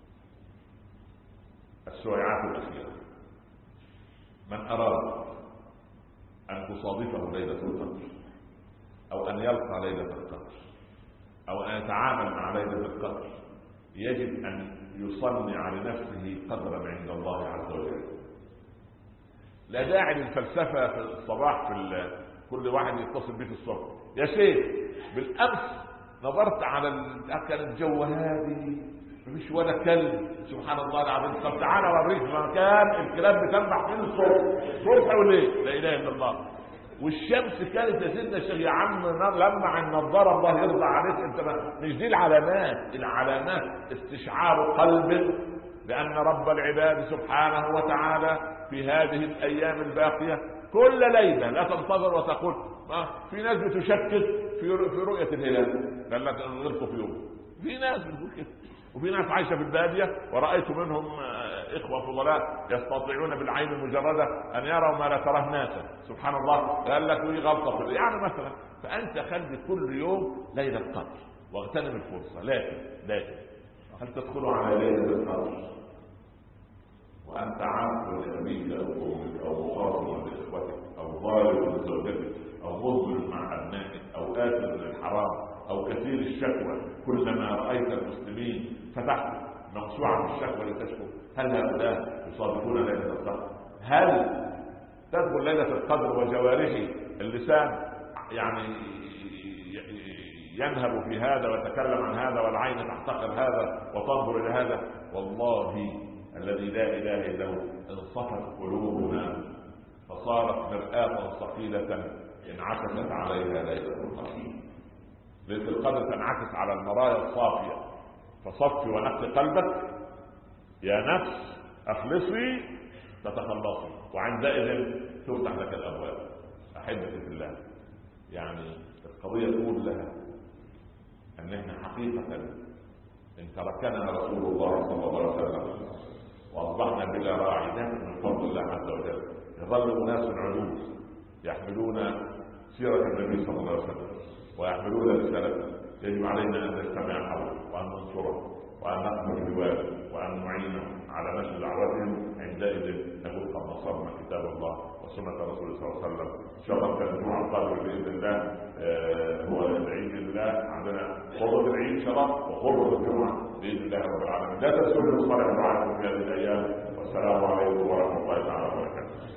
السويعات الاخيره. من اراد ان تصادفه ليله القدر او ان يلقى ليله القدر او ان يتعامل مع ليله القدر يجب ان يصنع لنفسه قدرا عند الله عز وجل. لا داعي للفلسفه في الصباح في كل واحد يتصل بيه في الصبح يا شيخ بالامس نظرت على كان الجو هادي مفيش ولا كلب سبحان الله العظيم. طب تعالى اوريك مكان الكلاب بتنبح فين الصبح صبح وليل لا اله الا الله. والشمس كانت يا سيدنا الشيخ يا عم لمع النظاره الله يرضى عليك. انت مش دي العلامات. العلامات استشعار قلب لان رب العباد سبحانه وتعالى في هذه الايام الباقيه كل ليله لا تنتظر وتقول في ناس بتشكك في رؤيه الهلال لانك غلطوا في يوم. في ناس بتقول كده، وفي ناس عايشه في الباديه ورأيت منهم اخوه فضلاء يستطيعون بالعين المجرده ان يروا ما لا تراه ناسا سبحان الله. قال لك ودي غلطه يعني مثلا. فانت خلي كل يوم ليله القدر واغتنم الفرصه. لكن هل تدخل على ليله القدر وانت عاق لابيك او امك او مخاصم لاخوتك او ظالم لزوجتك او مظلم مع ابنائك او آثم للحرام او كثير الشكوى كلما رايت المسلمين فتحت موسوعه الشكوى لتشكو؟ هل هؤلاء يصادفون ليله القدر؟ هل تدخل ليله القدر وجوارحي اللسان يعني ينهب في هذا ويتكلم عن هذا والعين تحتقر هذا وتنظر الى هذا؟ والله الذي لا اله الا هو انصفت قلوبنا فصارت مرآة ثقيلة انعكست عليها ليلة القدر. ليلة القدر تنعكس على المرايا الصافية، فصفي ونقي قلبك يا نفس، اخلصي تتخلصي، وعندئذ تفتح لك الابواب. احبتي في الله، يعني القضية كلها ان احنا حقيقة ان تركنا رسول الله صلى الله عليه وسلم واصبحنا بلا راعي، من فضل الله عز وجل. يظل اناس عدود يحملون سيرة النبي صلى الله عليه وسلم ويحملون رسالته، يجب علينا ان نجتمع حوله وان ننصره وان نقبل بواله وان نعينه على نشر دعوتهم. عندئذ نقول قد نصرنا كتاب الله وسنة رسول صلى الله عليه وسلم. ان شاء الله كان الجمعة القادمة باذن الله هو العيد باذن الله، عندنا خطبة العيد ان شاء الله وخطبة الجمعة باذن الله رب العالمين. لا تنسوا الصلاة معكم في هذه الايام، والسلام عليكم ورحمة الله تعالى وبركاته.